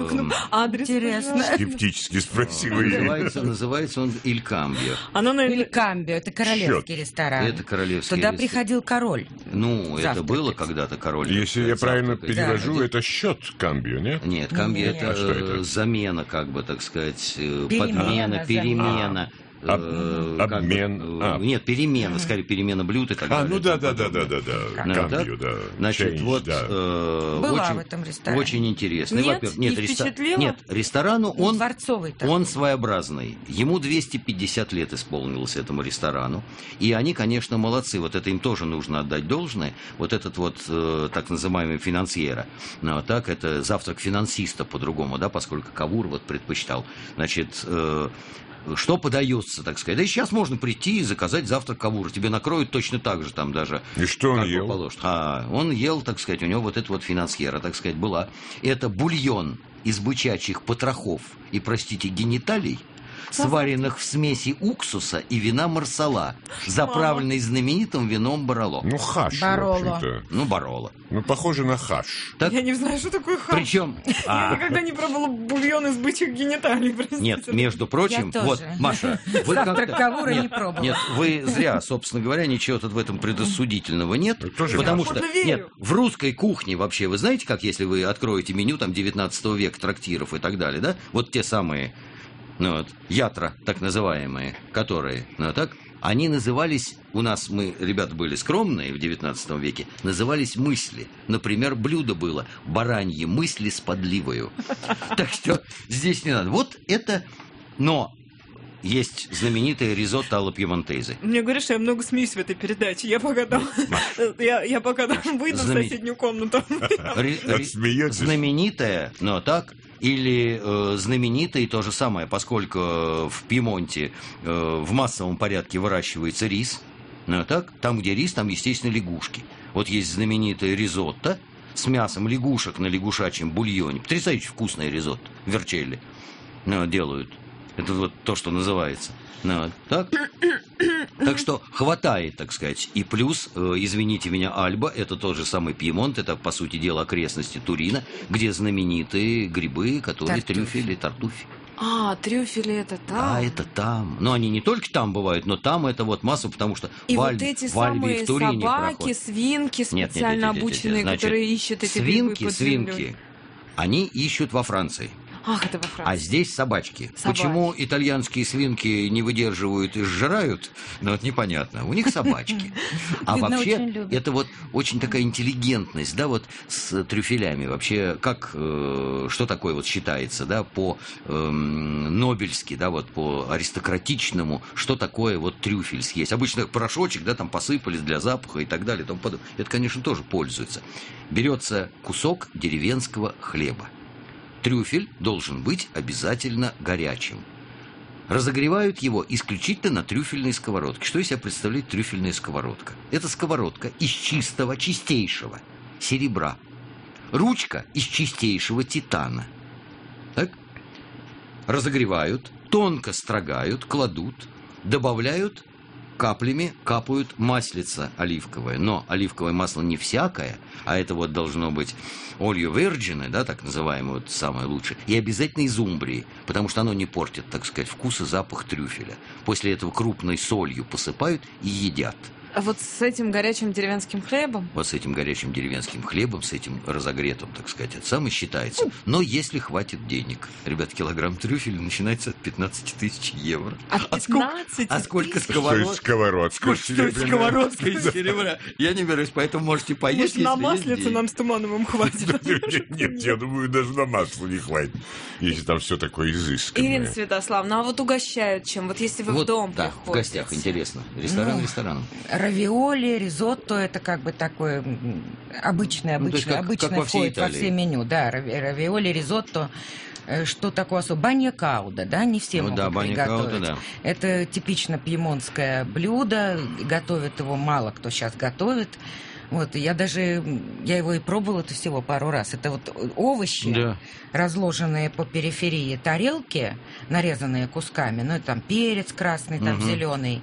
Адрес, интересно. Скептически спросила. Называется, называется он Иль Камбио. Оно на Иль Камбио, это королевский ресторан. Это королевский Туда ресторан. приходил король. Ну, это было когда-то король. Если я правильно перевожу, Да. это счет Камбио, нет? Нет, камбио Нет. это, А что это? замена, как бы, так сказать, э, Перемена, подмена, замена. перемена. Об- э, как бы, обмен, э, а. Нет, перемена, скорее перемена блюд и так А, далее. ну и да, тому да, да, да, подобное. да, да. Ну, Камбио, да. Значит, Change, вот да. э, Была очень, в этом ресторане. очень интересный. Нет? Во-первых, Не реста- впечатлило? нет, ресторану Ну, он дворцовый такой. он своеобразный. Ему двести пятьдесят лет исполнилось этому ресторану. И они, конечно, молодцы. Вот это им тоже нужно отдать должное. Вот этот вот э, так называемый финансьера. Ну, а так, это завтрак финансиста по-другому, да, поскольку Кавур вот предпочитал. Значит, э, что подается, так сказать. Да и сейчас можно прийти и заказать завтрак Кавура. Тебе накроют точно так же там даже. И что он как ел? положено. А, он ел, так сказать, у него вот эта вот финансьера, так сказать, была. Это бульон из бычачьих потрохов и, простите, гениталий, сваренных в смеси уксуса и вина марсала, заправленный знаменитым вином Бароло. Ну, хаш, Бароло. в общем-то. Ну, Бароло. Ну, похоже на хаш. Так, Я не знаю, что такое хаш. причем... Я а, никогда не пробовала бульон из бычьих гениталий, простите. Нет, между прочим, Я вот, тоже. Маша, вы Завтрак как-то- Кавура нет, не пробовала. Нет, вы зря, собственно говоря, ничего тут в этом предосудительного нет. Тоже Потому я что, охотно верю. нет, в русской кухне вообще, вы знаете, как если вы откроете меню там девятнадцатого века, трактиров и так далее, да? Вот те самые, ну вот, ятра, так называемые, которые, ну так, они назывались, у нас мы, ребята, были скромные в девятнадцатом веке, назывались мысли. Например, блюдо было бараньи мысли с подливою. Так что здесь не надо. Вот это, но есть знаменитое ризотто алла пьемонтезе. Мне говорят, что я много смеюсь в этой передаче. Я пока там, я, я пока там выйду в Знамен- соседнюю комнату. Ри- ри- Смеетесь? знаменитое, но так, или э, знаменитое то же самое, поскольку э, в Пьемонте э, в массовом порядке выращивается рис, ну так, там, где рис, там, естественно, лягушки. Вот есть знаменитое ризотто с мясом лягушек на лягушачьем бульоне. Потрясающе вкусное ризотто, верчелли, ну, делают. Это вот то, что называется. Ну, вот так. Так что хватает, так сказать. И плюс, э, извините меня, Альба, это тот же самый Пьемонт, это, по сути дела, окрестности Турина, где знаменитые грибы, которые Тартуфи. трюфели, тартуфи. А, трюфели это там. А, это там. Но они не только там бывают, но там это вот масса, потому что И в вот Альбе, эти в Альбе и самые в Турине собаки, проходят. свинки Нет, нет, специально нет, нет, нет, обученные, значит, которые ищут эти свинки, грибы под землей. свинки, они ищут во Франции. Ах, это во Франции. А здесь собачки. Собаки. Почему итальянские свинки не выдерживают и сжирают, ну, вот непонятно. У них собачки. А Видно, вообще, очень любят. это вот очень такая интеллигентность, да, вот с трюфелями. Вообще, как, э, что такое вот считается, да, по эм, нобельски, да, вот по аристократичному, что такое вот трюфель съесть. Обычно порошочек, да, там посыпались для запаха и так далее. И тому подобное. Это, конечно, тоже пользуется. Берется кусок деревенского хлеба. Трюфель должен быть обязательно горячим. Разогревают его исключительно на трюфельной сковородке. Что из себя представляет трюфельная сковородка? Это сковородка из чистого, чистейшего серебра. Ручка из чистейшего титана. Так? Разогревают, тонко строгают, кладут, добавляют каплями, капают маслица оливковое. Но оливковое масло не всякое, а это вот должно быть олью virgine, да, так называемое, вот самое лучшее. И обязательно из Умбрии, потому что оно не портит, так сказать, вкус и запах трюфеля. После этого крупной солью посыпают и едят. А вот с этим горячим деревенским хлебом? Вот с этим горячим деревенским хлебом, с этим разогретым, так сказать, это самое считается. Но если хватит денег. Ребят, килограмм трюфеля начинается от пятнадцати тысяч евро. От А сколько, пятнадцати а сколько тысяч? Что сковород? есть сковородка Сколько стоит серебряная? сковородка из серебра? Я не берусь, поэтому можете поесть, Может, на если есть маслице деньги. нам с Тумановым хватит? Нет, нет, я думаю, даже на масло не хватит, если там все такое Ирина изысканное. Святославовна, а вот угощают чем? Вот если вы Вот, в дом да, приходите. в гостях, интересно. Ресторан Ну, рестораном. Равиоли, ризотто, это как бы такое м, обычное, Ну, то есть обычное, как- обычное как во всей входит во Италии. все меню. Да, рави- равиоли, ризотто. Э, Что такое особо? Банья кауда, да, не все Ну могут да, банья приготовить. кауда, да. Это типично пьемонтское блюдо, готовит его мало кто сейчас готовит. Вот, и я даже, я его и пробовала это всего пару раз. Это вот овощи, Да. разложенные по периферии тарелки, нарезанные кусками, ну, и там перец красный, там Мгм. зеленый,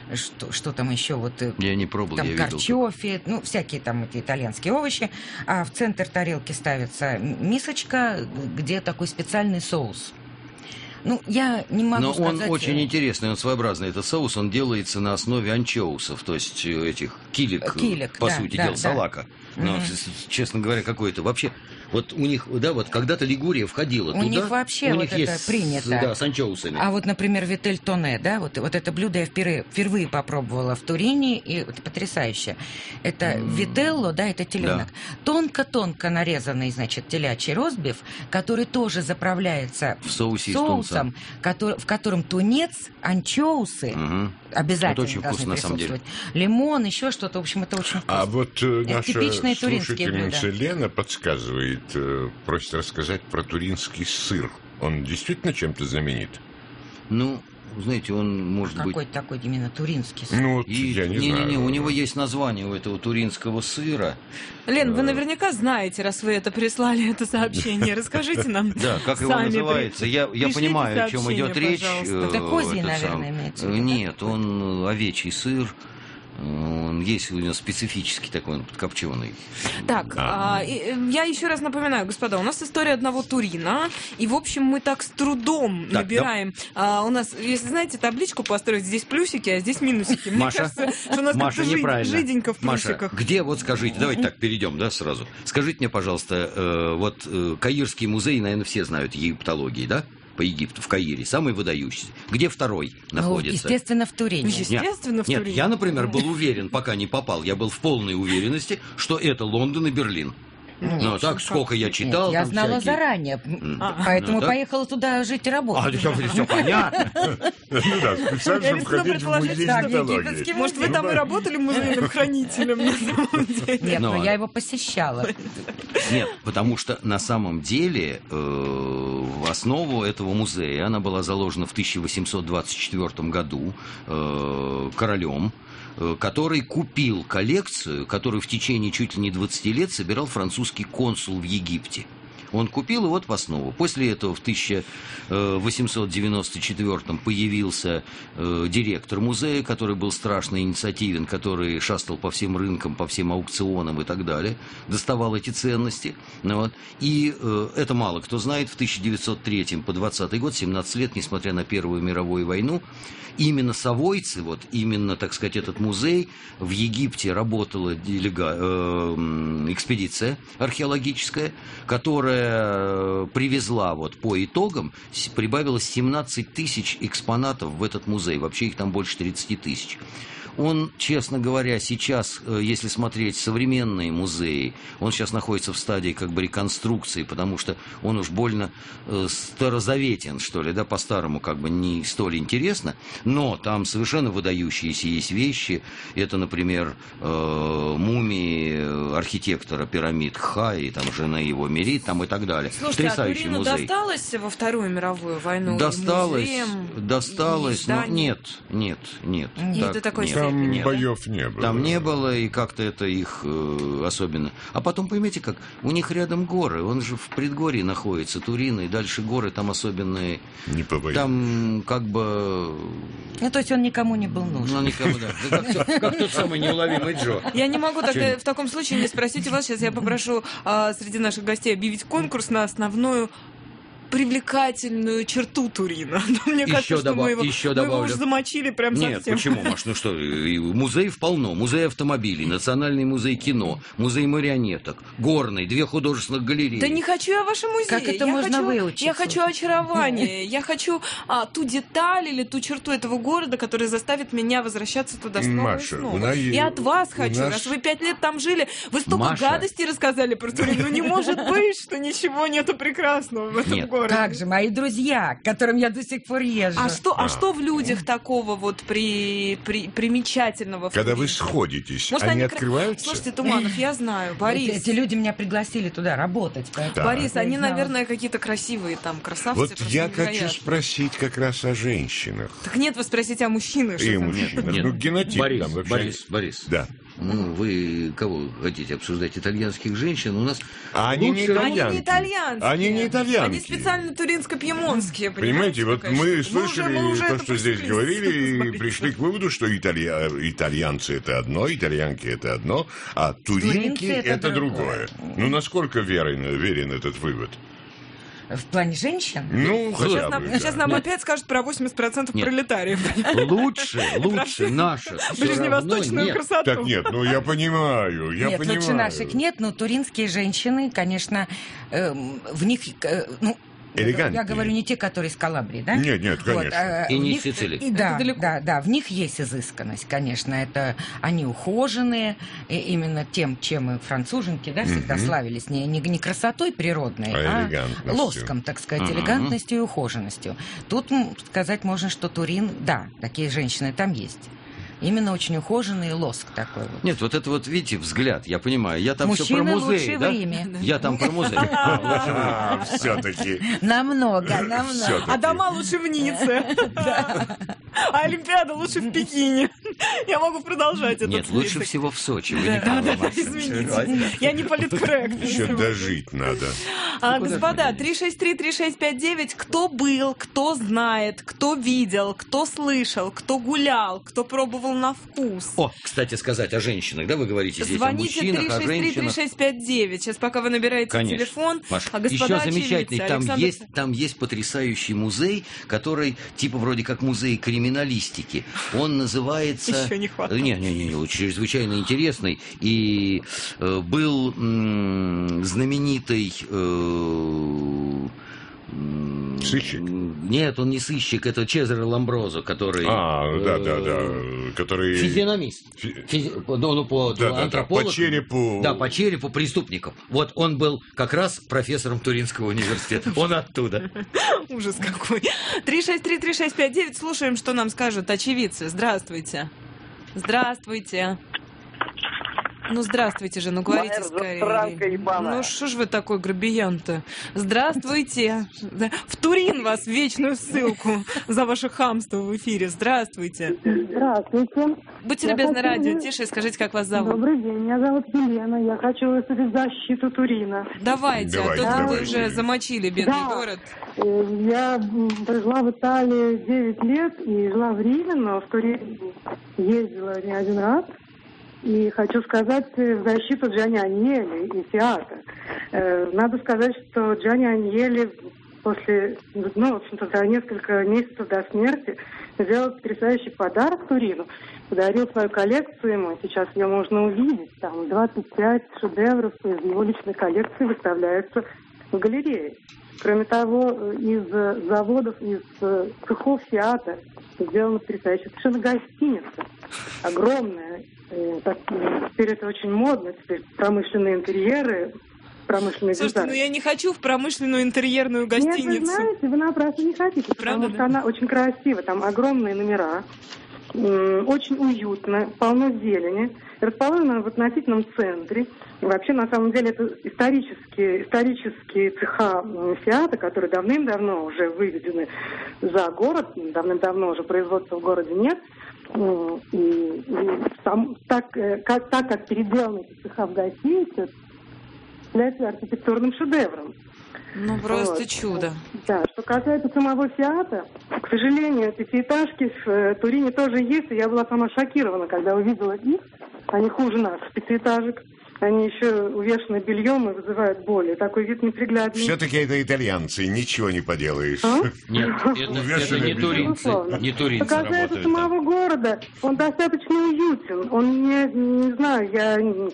что, что там еще, вот... Я не пробовал, там я видел. карчофи, ну, всякие там эти итальянские овощи, а в центр тарелки ставится мисочка, где такой специальный соус. Ну, я не могу Но сказать... он очень интересный, он своеобразный. Этот соус, он делается на основе анчоусов, то есть этих килек, Килек, по да, сути да, дела, да. салака. Но, Мгм. честно говоря, какой-то вообще... Вот у них, да, вот когда-то Лигурия входила У туда. них вообще у вот них это есть, принято. Да, с анчоусами. А вот, например, витель тоне, да, вот, вот это блюдо я впервые, впервые попробовала в Турине, и это потрясающе. Это М. вителло, да, это теленок. Тонко-тонко нарезанный, значит, телячий ростбиф, который тоже заправляется В соусе из соусом, тунца. который, в котором тунец, анчоусы Мгм. обязательно Это очень должны вкусно, на самом деле. присутствовать. Лимон, еще что-то, в общем, это очень вкусно. А вот э, Это наша типичные туринские слушательница блюда. Лена подсказывает, э, просит рассказать про туринский сыр. Он действительно чем-то знаменит? Ну, знаете, он может быть... Какой такой именно туринский сыр? Ну, вот И, я не, не, знаю. не, не, у него есть название у этого туринского сыра. Лен, вы Э. наверняка знаете, раз вы это прислали, это сообщение. Расскажите нам. Да, как его сами. называется? Я, я Пришлите понимаю, о чем сообщение, идет речь. пожалуйста. э, Это козий, этот наверное, сам. имеется в Э, виду, да? Нет, он овечий сыр. Он есть у него специфический такой, он подкопченый. Так, А. а, и, э, я еще раз напоминаю, господа, у нас история одного Турина, и, в общем, мы так с трудом Так, набираем. А, у нас, если знаете, табличку построить, здесь плюсики, а здесь минусики. Мне Маша, кажется, что у нас Маша, как-то жи- неправильно. жиденько в Маша, плюсиках. где, вот скажите, давайте так перейдем, да, сразу. Скажите мне, пожалуйста, э, вот э, Каирский музей, наверное, все знают египтологии, да? По Египту, в Каире, самый выдающийся. Где второй Ну, находится? естественно, в Турине. Естественно, в Нет, Турине. я, например, был уверен, пока не попал, я был в полной уверенности, что это Лондон и Берлин. Ну, так, сколько я читал. Нет, я там знала всякие. заранее, м, А. поэтому Ну, да. поехала туда жить и А, работать. все, все понятно. Ну да, специально, Я чтобы рискну входить в предположить, музей что этнологии. египетский Может, вы там и работали музейным хранителем на самом деле? Нет, Ну, но а- я его посещала. Нет, потому что на самом деле э, в основу этого музея она была заложена в тысяча восемьсот двадцать четвёртом году э, королем, э, который купил коллекцию, которую в течение чуть ли не двадцати лет собирал французский консул в Египте. Он купил и вот в основу. После этого в тысяча восемьсот девяносто четвёртом появился э, директор музея, который был страшно инициативен, который шастал по всем рынкам, по всем аукционам и так далее, доставал эти ценности. Ну, вот. И э, это мало кто знает, в тысяча девятьсот третьем по двадцатый год, семнадцать лет, несмотря на Первую мировую войну, именно совойцы, вот именно, так сказать, этот музей, в Египте работала делега, э, экспедиция археологическая, которая привезла вот по итогам, с- прибавилось семнадцать тысяч экспонатов в этот музей, вообще их там больше тридцати тысяч. Он, честно говоря, сейчас, э, если смотреть современные музеи, он сейчас находится в стадии как бы реконструкции, потому что он уж больно э, старозаветен, что ли, да, по-старому как бы не столь интересно, но там совершенно выдающиеся есть вещи. Это, например, э, мумии архитектора пирамид Хаи, там жена его Мерит, там и так далее. Слушайте, а Потрясающий Турину музей. досталось во Вторую мировую войну? И Досталось, музеям, досталось, и но изданиям? нет, нет, нет. И так до такой нет. Там Нет. боев не было. Там не было, и как-то это их э, особенно. А потом, поймите как, у них рядом горы, он же в предгорье находится, Турин, и дальше горы там особенные. Не по войне. Там как бы... Ну, то есть он никому не был нужен. Ну, никому, да. Да как, тот- как тот самый неуловимый Джо. Я не могу тогда Чё-нибудь? в таком случае не спросить у вас. Сейчас я попрошу а, среди наших гостей объявить конкурс на основную привлекательную черту Турина. Мне Еще кажется, что добав- мы его, еще мы его добавлю. уже замочили прям Нет, совсем. почему, Маш, ну что, и музеев полно, музей автомобилей, Национальный музей кино, музей марионеток, Горный, две художественных галереи. Да не хочу я ваши музеи. Как это я можно хочу, выучиться? Я хочу очарование. Я хочу а, ту деталь или ту черту этого города, которая заставит меня возвращаться туда снова Маша, и снова. у нас- И от вас у хочу. нас- Раз вы пять лет там жили, вы столько Маша. гадостей рассказали про Турин. Ну не может быть, что ничего нету прекрасного в этом Нет. городе. Как же, мои друзья, к которым я до сих пор езжу. А что, а А. что в людях такого вот при, при, примечательного? в Когда вы Турине? сходитесь, Может, они они кра- открываются? Слушайте, Туманов, я знаю, Вот Борис. Эти люди меня пригласили туда работать. поэтому Да. Борис, я они, знала. наверное, какие-то красивые там красавцы. Вот просто я хочу невероятные. спросить как раз о женщинах. Так нет, вы спросите о мужчинах. что И там. мужчинах. Нет. Ну, генотип Борис, там вообще. Борис, Борис. Да. Ну, вы кого хотите обсуждать? Итальянских женщин? У нас А они не лучше- итальянки. Они не итальянские. Они не итальянки. Они специально туринско-пьемонтские. Понимаете, вот какая мы штука. слышали Мы уже- мы уже то, это что здесь прошли. говорили, и Смотрите. пришли к выводу, что италья... итальянцы это одно, итальянки это одно, а туринки Туринцы это это другое. другое. Ну, насколько верен, верен этот вывод? В плане женщин? Ну, Сейчас хотя нам, бы, сейчас да. нам Нет. опять скажут про восемьдесят процентов Нет. пролетариев. лучше, лучше наших. всё Ближневосточную равно нет. красоту. Так нет, ну я понимаю, я нет, понимаю. лучше наших нет, но туринские женщины, конечно, эм, в них, э, ну, Элегантнее. я говорю не те, которые из Калабрии, да? Нет, нет, конечно. а, И в не них- из Сицилии. и да, Это далеко. да, да, в них есть изысканность, конечно, это они ухоженные, и именно тем, чем и француженки, да, всегда Мгм. славились, не, не, не красотой природной, А а, элегантностью. лоском, так сказать, Мгм. элегантностью и ухоженностью. Тут м, сказать можно, что Турин, да, такие женщины там есть. Именно очень ухоженный лоск такой вот. Нет, вот это вот, видите, взгляд, я понимаю. Я там все про Мужчины музей, лучшие в да? Риме. Я там про музей. А, все-таки. Намного, намного. А дома лучше в Ницце. А Олимпиада лучше в Пекине. Я могу продолжать этот Нет, лучше список. всего в Сочи. Вы не Да, да, правы, да, Маша. извините. Я не политкоррект. Еще дожить надо. А, куда господа, же мы три шесть три три шесть пять девять, кто был, кто знает, кто видел, кто слышал, кто гулял, кто пробовал на вкус. О, кстати, сказать о женщинах, да, вы говорите здесь Звоните о мужчинах, три о шесть три три женщинах. шесть пять девять. Сейчас пока вы набираете Конечно. телефон. Маша, А господа еще замечательный, очевидцы, там Александр- есть, там есть потрясающий музей, который типа вроде как музей криминалистики. Он называется... Еще не хватает. Не, не, не, не, чрезвычайно интересный. И э, был м, знаменитый... э, м, Сыщик? Нет, он не сыщик, это Чезаре Ламброзо, который... А, да, да, э, да. Который... Физиономист. Фи- Физи- ну, ну, по Да, да, да, антрополог. по черепу. Да, по черепу преступников. Вот он был как раз профессором Туринского университета. Он оттуда. Ужас какой. три шесть три три шесть пять девять. Слушаем, что нам скажут очевидцы. Здравствуйте. Здравствуйте. Ну, здравствуйте же, ну говорите скорее. Ну, что ж вы такой грубиян-то? Здравствуйте. Да, в Турин вас, вечную ссылку за ваше хамство в эфире. Здравствуйте. Здравствуйте. Будьте Я любезны, хочу- радио тише и скажите, как вас зовут. Добрый день, меня зовут Елена. Я хочу выступить в защиту Турина. Давайте, Давайте, а то вы давайте. уже замочили бедный Да. город. Э, Я м, прожила в Италии девять лет и жила в Риме, но в Турин ездила не один раз. И хочу сказать э, в защиту Джани Аньелли и театра. Э, Надо сказать, что Джани Аньелли после, ну, в общем-то, за несколько месяцев до смерти сделал потрясающий подарок Турину. Подарил свою коллекцию ему. Сейчас ее можно увидеть. Там двадцать пять шедевров из его личной коллекции выставляются в галерее. Кроме того, из э, заводов, из э, цехов Фиата сделана потрясающая совершенно гостиница. Огромная. Э, так, э, теперь это очень модно. Теперь промышленные интерьеры, промышленный Слушайте, дизайн. ну я не хочу в промышленную интерьерную Нет, вы гостиницу. знаете, вы напрасно не хотите, Правда, потому что да? она очень красивая. Там огромные номера, м, очень уютно, полно зелени. Расположена в относительном центре. И вообще, на самом деле, это исторические, исторические цеха м, Фиата, которые давным-давно уже выведены за город. Давным-давно уже производства в городе нет. М, И, и сам- так, э, как, так как переделаны эти цеха в гостинице, является архитектурным шедевром. Ну просто Вот. чудо. Да, что касается самого Фиата, к сожалению, пятиэтажки в э, Турине тоже есть, и я была сама шокирована, когда увидела их. Они хуже наших пятиэтажек. Они еще увешаны бельем и вызывают боль. И такой вид неприглядный. Все-таки это итальянцы, ничего не поделаешь. А? Нет, это, это Увешанный не бельем. туринцы. Безусловно. Не Что туринцы касается работают там. самого города, он достаточно уютен. Он не, не знаю, я м,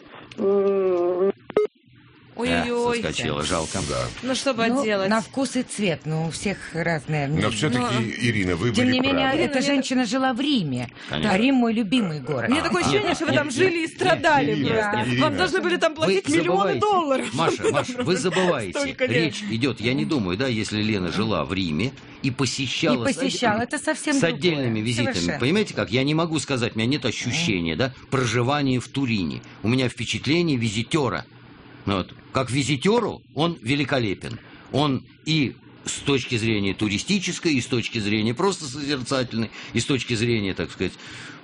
м, Да, Ой-ой-ой. соскочила, жалко. Да. Ну что Ну, поделать? на вкус и цвет, ну, у всех разные. Но все-таки, Ну, Ирина, вы Тем были не менее, правы. эта женщина жила в Риме. Конечно. А Рим мой любимый город. Мне такое ощущение, что вы там нет, жили и нет, страдали Ирина, просто. Ирина. Вам должны были там Вы платить миллионы забываете. долларов. Маша, Маша, вы забываете. Столько лет. Речь идет, я не думаю, да, если Лена жила в Риме и посещала... И посещала, это совсем с другое. отдельными визитами. Совершенно. Понимаете как? Я не могу сказать, у меня нет ощущения, да, проживания в Турине. У меня впечатление визитера. Вот. Как визитеру он великолепен. Он и с точки зрения туристической, и с точки зрения просто созерцательной, и с точки зрения, так сказать,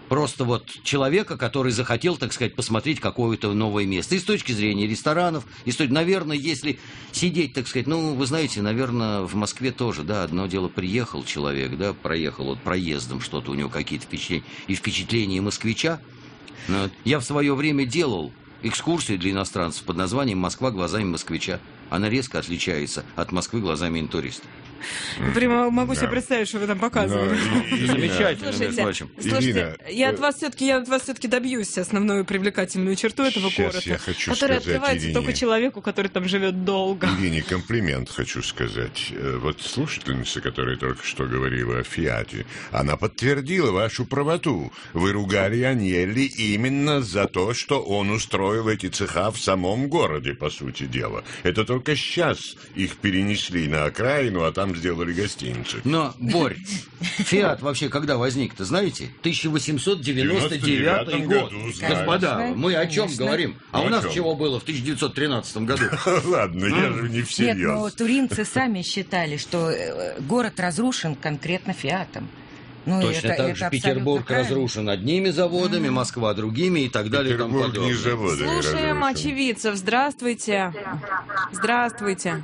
просто вот человека, который захотел, так сказать, посмотреть какое-то новое место. И с точки зрения ресторанов, и с точки... наверное, если сидеть, так сказать, ну, вы знаете, наверное, в Москве тоже, да, одно дело, приехал человек, да, проехал вот проездом что-то, у него какие-то впечатления, и впечатления москвича. Но я в свое время делал экскурсию для иностранцев под названием «Москва глазами москвича». Она резко отличается от Москвы глазами интуриста. Прямо могу Да. себе представить, что вы там показывали. Замечательно, между Слушайте, прочим. слушайте, Ирина, я э, от вас все-таки, я от вас все-таки добьюсь основную привлекательную черту этого Сейчас города, я хочу которая сказать открывается Ирине. только человеку, который там живет долго. Ирине комплимент хочу сказать. Э, Вот слушательница, которая только что говорила о «Фиате», она подтвердила вашу правоту. Вы ругали Аньелли именно за то, что он устроил эти цеха в самом городе, по сути дела. Это только сейчас их перенесли на окраину, а там сделали гостиницу. Но, Борь, «Фиат» вообще когда возник-то, знаете? тысяча восемьсот девяносто девятый год. году, знаю. Господа, мы о чем Конечно. говорим? А Ну, у о нас чем? чего было в тысяча девятьсот тринадцатом году? Ладно, я же не Нет, всерьез. но туринцы сами считали, что э, город разрушен конкретно «Фиатом». Ну, Точно это- так это же абсолютно Петербург правильно. разрушен одними заводами, Москва другими и так далее и тому Петербург не подобное. заводами Слушаем разрушен. очевидцев. Здравствуйте. Здравствуйте.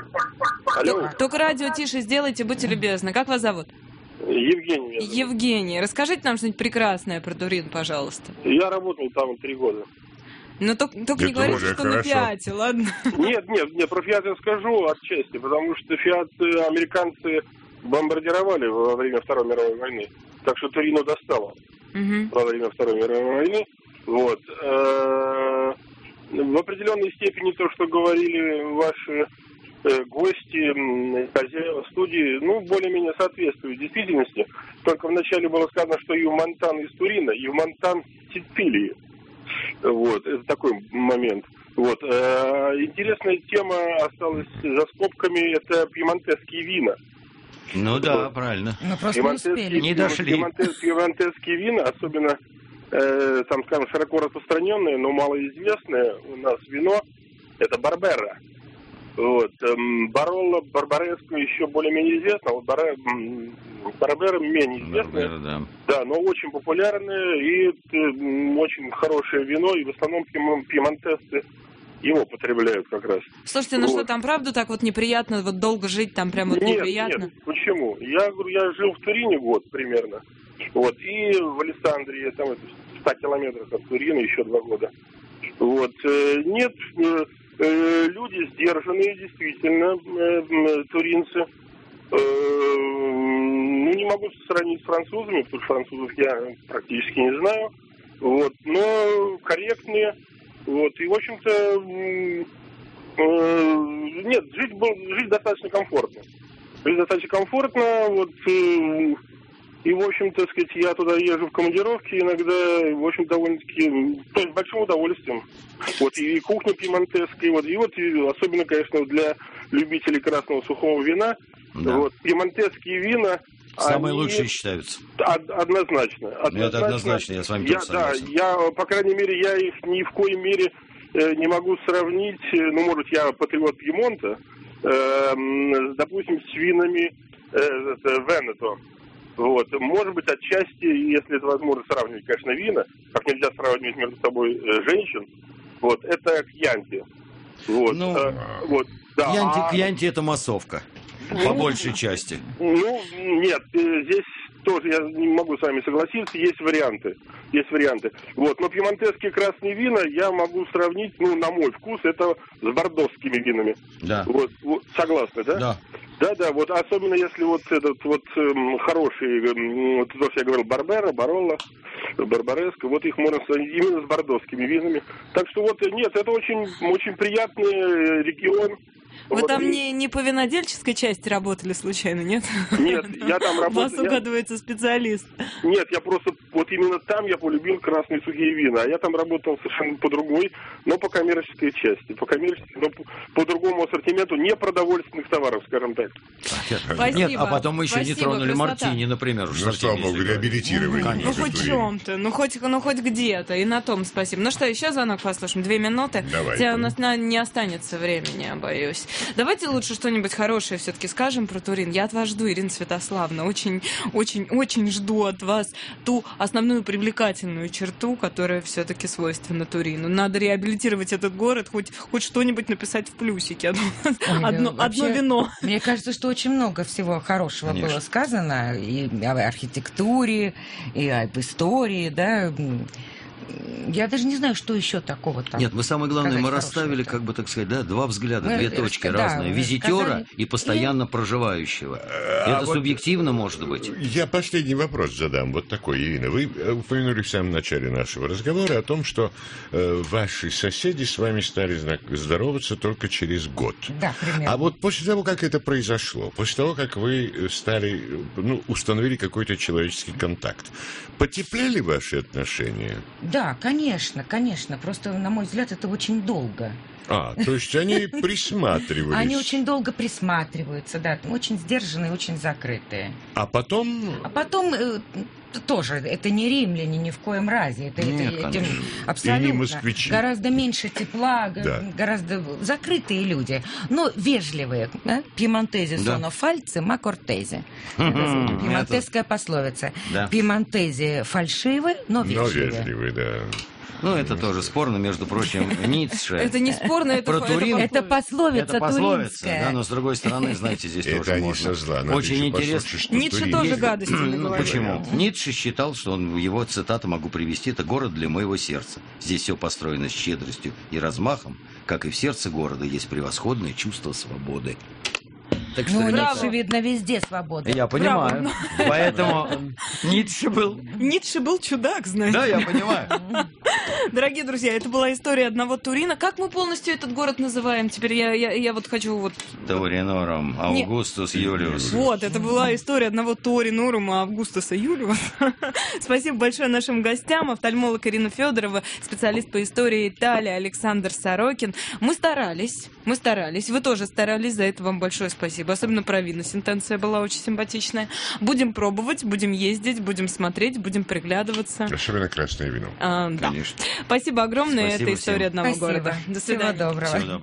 Алло, Только радио тише сделайте, будьте любезны. Как вас зовут? Евгений. меня зовут. Евгений. Расскажите нам что-нибудь прекрасное про Турин, пожалуйста. Я работаю там три года. Но только, только не Это говорите, уже что на хорошо. Фиате, ладно? Нет, нет, нет, про «Фиат» я скажу отчасти, потому что «Фиат» американцы бомбардировали во время Второй мировой войны. Так что Турину достало Мгм. во время Второй мировой войны. Вот. Э, В определенной степени то, что говорили ваши э, гости, м, хозяева студии, ну, более-менее соответствует действительности. Только вначале было сказано, что Ювмонтан из Турина, Ювмонтан Сицилии. Вот, это такой момент. Вот. Э, Интересная тема осталась за скобками, это пьемонтесские вина. Ну да, правильно. Мы просто не успели. Не дошли. Пьемонтес- Пьемонтесские вина, особенно, э, там, скажем, широко распространенное, но малоизвестное у нас вино, это Барбера. Вот. эм, Баролло, Барбареско еще более-менее известно, а вот Баре- м, Барбера менее известное. Барбера, да. Да, но очень популярное и э, м, очень хорошее вино, и в основном пьем- пьемонтесцы его потребляют как раз. Слушайте, ну Вот. что, там правда так вот неприятно вот долго жить, там прям вот Нет, неприятно? нет, почему? Я говорю, я жил в Турине год примерно. Вот, и в Александрии, там это в ста километрах от Турина, еще два года. Вот, э, нет, э, э, люди сдержанные, действительно, э, м, туринцы. Э, ну, не могу сравнить с французами, потому что французов я практически не знаю. Вот, но корректные. Вот, и, в общем-то, м, э, нет, жить, был, жить достаточно комфортно. Жить достаточно комфортно, вот, э, и, в общем-то, так сказать, я туда езжу в командировки иногда, в общем, довольно-таки, то есть, с большим удовольствием. Вот, и кухня пьемонтесская, вот, и вот, и особенно, конечно, для любителей красного сухого вина, Да. вот, пьемонтесские вина, Самые они- лучшие считаются. Од- Однозначно. Это однозначно, я с вами я, тоже да, согласен. я, по крайней мере, я их ни в коей мере э, не могу сравнить, э, ну, может, я патриот Пьемонта, э, м, допустим, с винами э, это, Венето. Вот. Может быть, отчасти, если это возможно сравнивать, конечно, вина, как нельзя сравнивать между собой э, женщин, вот, это Кьянти. Вот. Ну, э, вот. Да. Кьянти, а- Кьянти это массовка. По большей части. Ну, нет, э, здесь тоже я не могу с вами согласиться, есть варианты, есть варианты. Вот, но пьемонтесские красные вина я могу сравнить, ну, на мой вкус, это с бордосскими винами. Да. Вот, вот, согласны, да? Да. Да, да, вот особенно если вот этот вот эм, хороший, эм, вот то, что я говорил, Барбера, Баролло, Барбареско, вот их можно сравнить именно с бордосскими винами. Так что вот, э, нет, это очень, очень приятный э, регион. Вы Вот, там и- не, не по винодельческой части работали случайно, нет? Нет, я там У вас работал. я- угадывается специалист. Нет, я просто, вот именно там я полюбил красные сухие вина, а я там работал совершенно по другой, но по коммерческой части, по коммерческой, но по, по другому ассортименту непродовольственных товаров, скажем так. Спасибо. Нет, а потом мы еще не Спасибо, тронули красота. мартини, например. уж Ну, совсем, слава если богу, говорить. реабилитировали. Ну, Ну, конечно. хоть в чем-то, ну хоть, ну, хоть где-то, и на том спасибо. Ну что, еще звонок послушаем, две минуты. Давай. Хотя у нас на- не останется времени, я боюсь. Давайте лучше что-нибудь хорошее все-таки скажем про Турин. Я от вас жду, Ирина Святославовна. Очень, очень, очень жду от вас ту основную привлекательную черту, которая все-таки свойственна Турину. Надо реабилитировать этот город, хоть, хоть что-нибудь написать в плюсике. Ой, одно, вообще, одно вино. Мне кажется, что очень много всего хорошего Конечно. было сказано. И об архитектуре, и об истории, да. Я даже не знаю, что еще такого там. Нет, мы самое главное, мы сказать расставили, хорошего-то. как бы так сказать, да, два взгляда, Мы две раска- точки да, разные. вы Визитера сказали. и постоянно проживающего. А Это вот- субъективно может быть. Я последний вопрос задам, вот такой, Ирина. Вы э, упомянули в самом начале нашего разговора о том, что э, ваши соседи с вами стали знак- здороваться только через год. Да, примерно. А вот после того, как это произошло, после того, как вы стали, э, ну, установили какой-то человеческий контакт, потеплели ваши отношения? Да, конечно, конечно. Просто, на мой взгляд, это очень долго. А, то есть они присматривались. Они очень долго присматриваются, да, очень сдержанные, очень закрытые. А потом... А потом э, тоже, это не римляне ни в коем разе. Это, Нет, это- конечно. этим абсолютно. И не москвичи. Гораздо меньше тепла, г- Да. гораздо закрытые люди, но вежливые. Да? Пьемонтези Да. соно фальци, ма кортези. Мгм. Это пьемонтезская пословица. Да. Пьемонтези фальшивы, но Но вежливые. вежливый, да. Ну, это тоже спорно, между прочим, Ницше. Это не спорно, это Про фа- Турин. Это пословица Это пословица, туринская. да, но с другой стороны, знаете, здесь Это тоже они можно. со зла. Надо Очень еще интересно. послушать, что Ницше Турин тоже есть. гадости не Ну, говорит. почему? Ницше считал, что он, его цитату могу привести, это город для моего сердца. Здесь все построено с щедростью и размахом, как и в сердце города есть превосходное чувство свободы. Так что, Ну, ребята, Ницше, видно, везде свобода. я понимаю. Поэтому Ницше был... Ницше был чудак, знаете. Да, я понимаю. Дорогие друзья, это была история одного Турина. Как мы полностью этот город называем? Теперь я, я, я вот хочу вот... Тауринором, Не- Аугустус Юлиус. Вот, это была история одного Торинурума Августуса Юлиуса. Спасибо большое нашим гостям. Офтальмолог Ирина Федорова, специалист по истории Италии Александр Сорокин. Мы старались, мы старались. Вы тоже старались, за это вам большое спасибо. Особенно про вина. Сентенция была очень симпатичная. Будем пробовать, будем ездить, будем смотреть, будем приглядываться. Особенно красное вино. А, да. Конечно. Спасибо огромное. Спасибо Это история всем. одного Спасибо. города. До Всего свидания. доброго. Всего доброго.